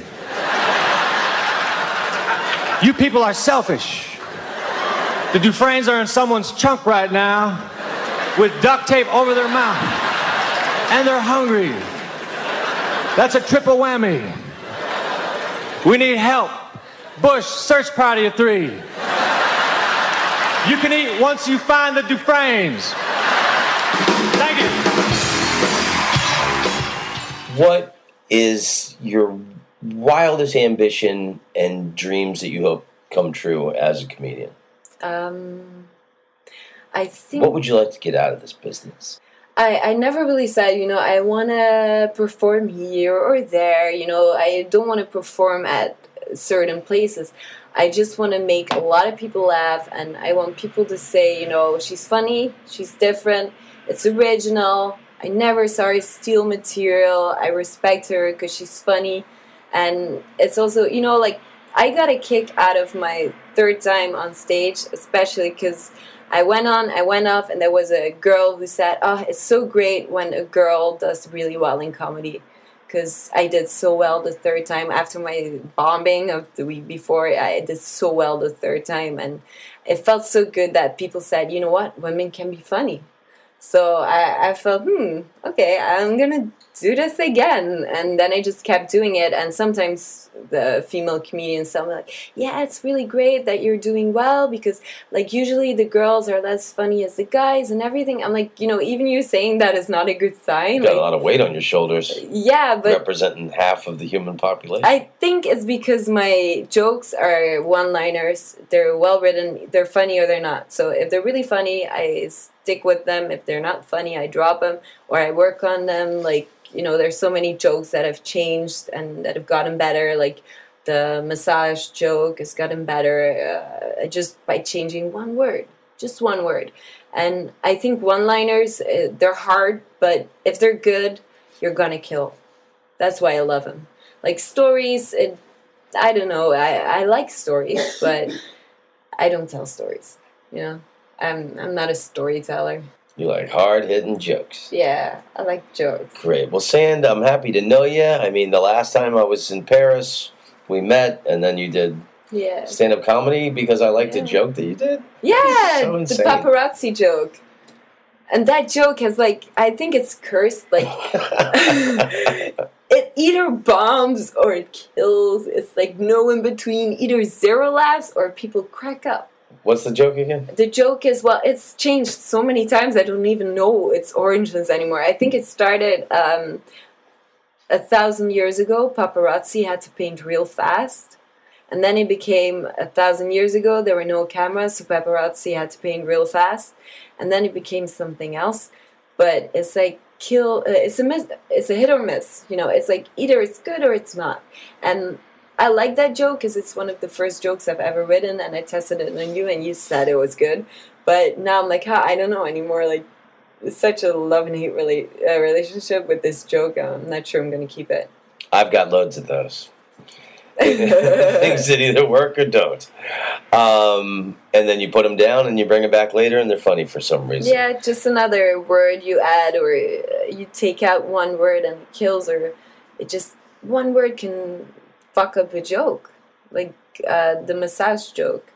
[SPEAKER 3] You people are selfish. The Dufresnes are in someone's trunk right now with duct tape over their mouth. And they're hungry. That's a triple whammy. We need help. Bush, search party of 3. You can eat once you find the Dufresnes. Thank you.
[SPEAKER 1] What is your wildest ambition and dreams that you hope come true as a comedian?
[SPEAKER 2] I think...
[SPEAKER 1] What would you like to get out of this business?
[SPEAKER 2] I never really said, I want to perform here or there. I don't want to perform at certain places. I just want to make a lot of people laugh, and I want people to say, she's funny, she's different, it's original. I never saw her steal material. I respect her because she's funny. And it's also, I got a kick out of my 3rd time on stage, especially because I went off, and there was a girl who said, oh, it's so great when a girl does really well in comedy. Because I did so well the 3rd time. After my bombing of the week before, I did so well the 3rd time. And it felt so good that people said, you know what, women can be funny. So I felt, okay, I'm going to do this again. And then I just kept doing it. And sometimes the female comedians tell me, like, yeah, it's really great that you're doing well because, like, usually the girls are less funny as the guys and everything. I'm like, even you saying that is not a good sign.
[SPEAKER 1] You got a lot of weight on your shoulders.
[SPEAKER 2] Yeah, but...
[SPEAKER 1] representing half of the human population.
[SPEAKER 2] I think it's because my jokes are one-liners. They're well-written. They're funny or they're not. So if they're really funny, I stick with them. If they're not funny, I drop them or I work on them. Like, there's so many jokes that have changed and that have gotten better. Like the massage joke has gotten better just by changing one word, just one word. And I think one-liners, they're hard, but if they're good, you're gonna kill. That's why I love them. Like stories, I don't know. I like stories, but I don't tell stories. I'm not a storyteller.
[SPEAKER 1] You like hard-hitting jokes.
[SPEAKER 2] Yeah, I like jokes.
[SPEAKER 1] Great. Well, Sand, I'm happy to know you. I mean, the last time I was in Paris, we met, and then you did stand-up comedy because I liked the joke that you did.
[SPEAKER 2] Yeah,
[SPEAKER 1] so insane.
[SPEAKER 2] The paparazzi joke. And that joke has, I think it's cursed. It either bombs or it kills. It's no in between. Either 0 laughs or people crack up.
[SPEAKER 1] What's the joke again?
[SPEAKER 2] The joke is, well, it's changed so many times I don't even know its origins anymore. I think it started 1,000 years ago. Paparazzi had to paint real fast. And then it became 1,000 years ago, there were no cameras, so paparazzi had to paint real fast. And then it became something else. But it's like, it's a hit or miss. You know, it's like either it's good or it's not. And I like that joke because it's one of the first jokes I've ever written, and I tested it on you, and you said it was good. But now I'm like, I don't know anymore. Like, it's such a love and hate relationship with this joke. I'm not sure I'm going to keep it.
[SPEAKER 1] I've got loads of those. Things that either work or don't. And then you put them down and you bring them back later and they're funny for some reason.
[SPEAKER 2] Yeah, just another word you add, or you take out one word and it kills, or it just, one word can fuck up a joke. Like the massage joke.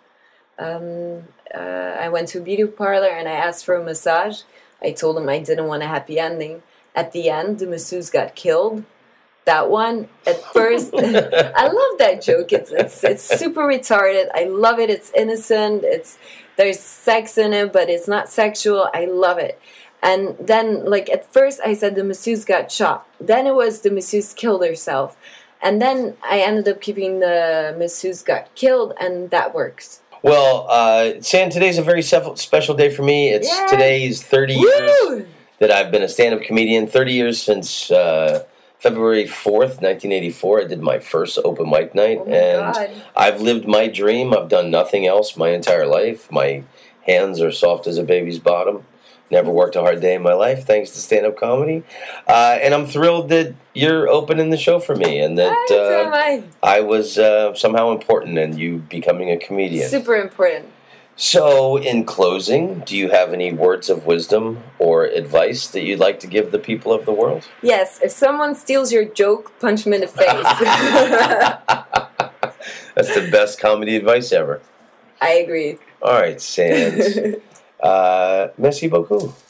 [SPEAKER 2] I went to a beauty parlor and I asked for a massage. I told him I didn't want a happy ending. At the end, the masseuse got killed. That one, at first, I love that joke. It's super retarded. I love it. It's innocent. There's sex in it, but it's not sexual. I love it. And then, like, at first, I said the masseuse got shot. Then it was the masseuse killed herself. And then I ended up keeping the masseuse got killed, and that works.
[SPEAKER 1] Well, San, today's a very special day for me. Today's 30 years that I've been a stand-up comedian. 30 years since February 4th, 1984. I did my first open mic night. God. I've lived my dream. I've done nothing else my entire life. My hands are soft as a baby's bottom. Never worked a hard day in my life, thanks to stand-up comedy. And I'm thrilled that you're opening the show for me, and that I was somehow important in you becoming a comedian.
[SPEAKER 2] Super important.
[SPEAKER 1] So, in closing, do you have any words of wisdom or advice that you'd like to give the people of the world?
[SPEAKER 2] Yes, if someone steals your joke, punch them in the face.
[SPEAKER 1] That's the best comedy advice ever.
[SPEAKER 2] I agree.
[SPEAKER 1] All right, Sans. Merci beaucoup.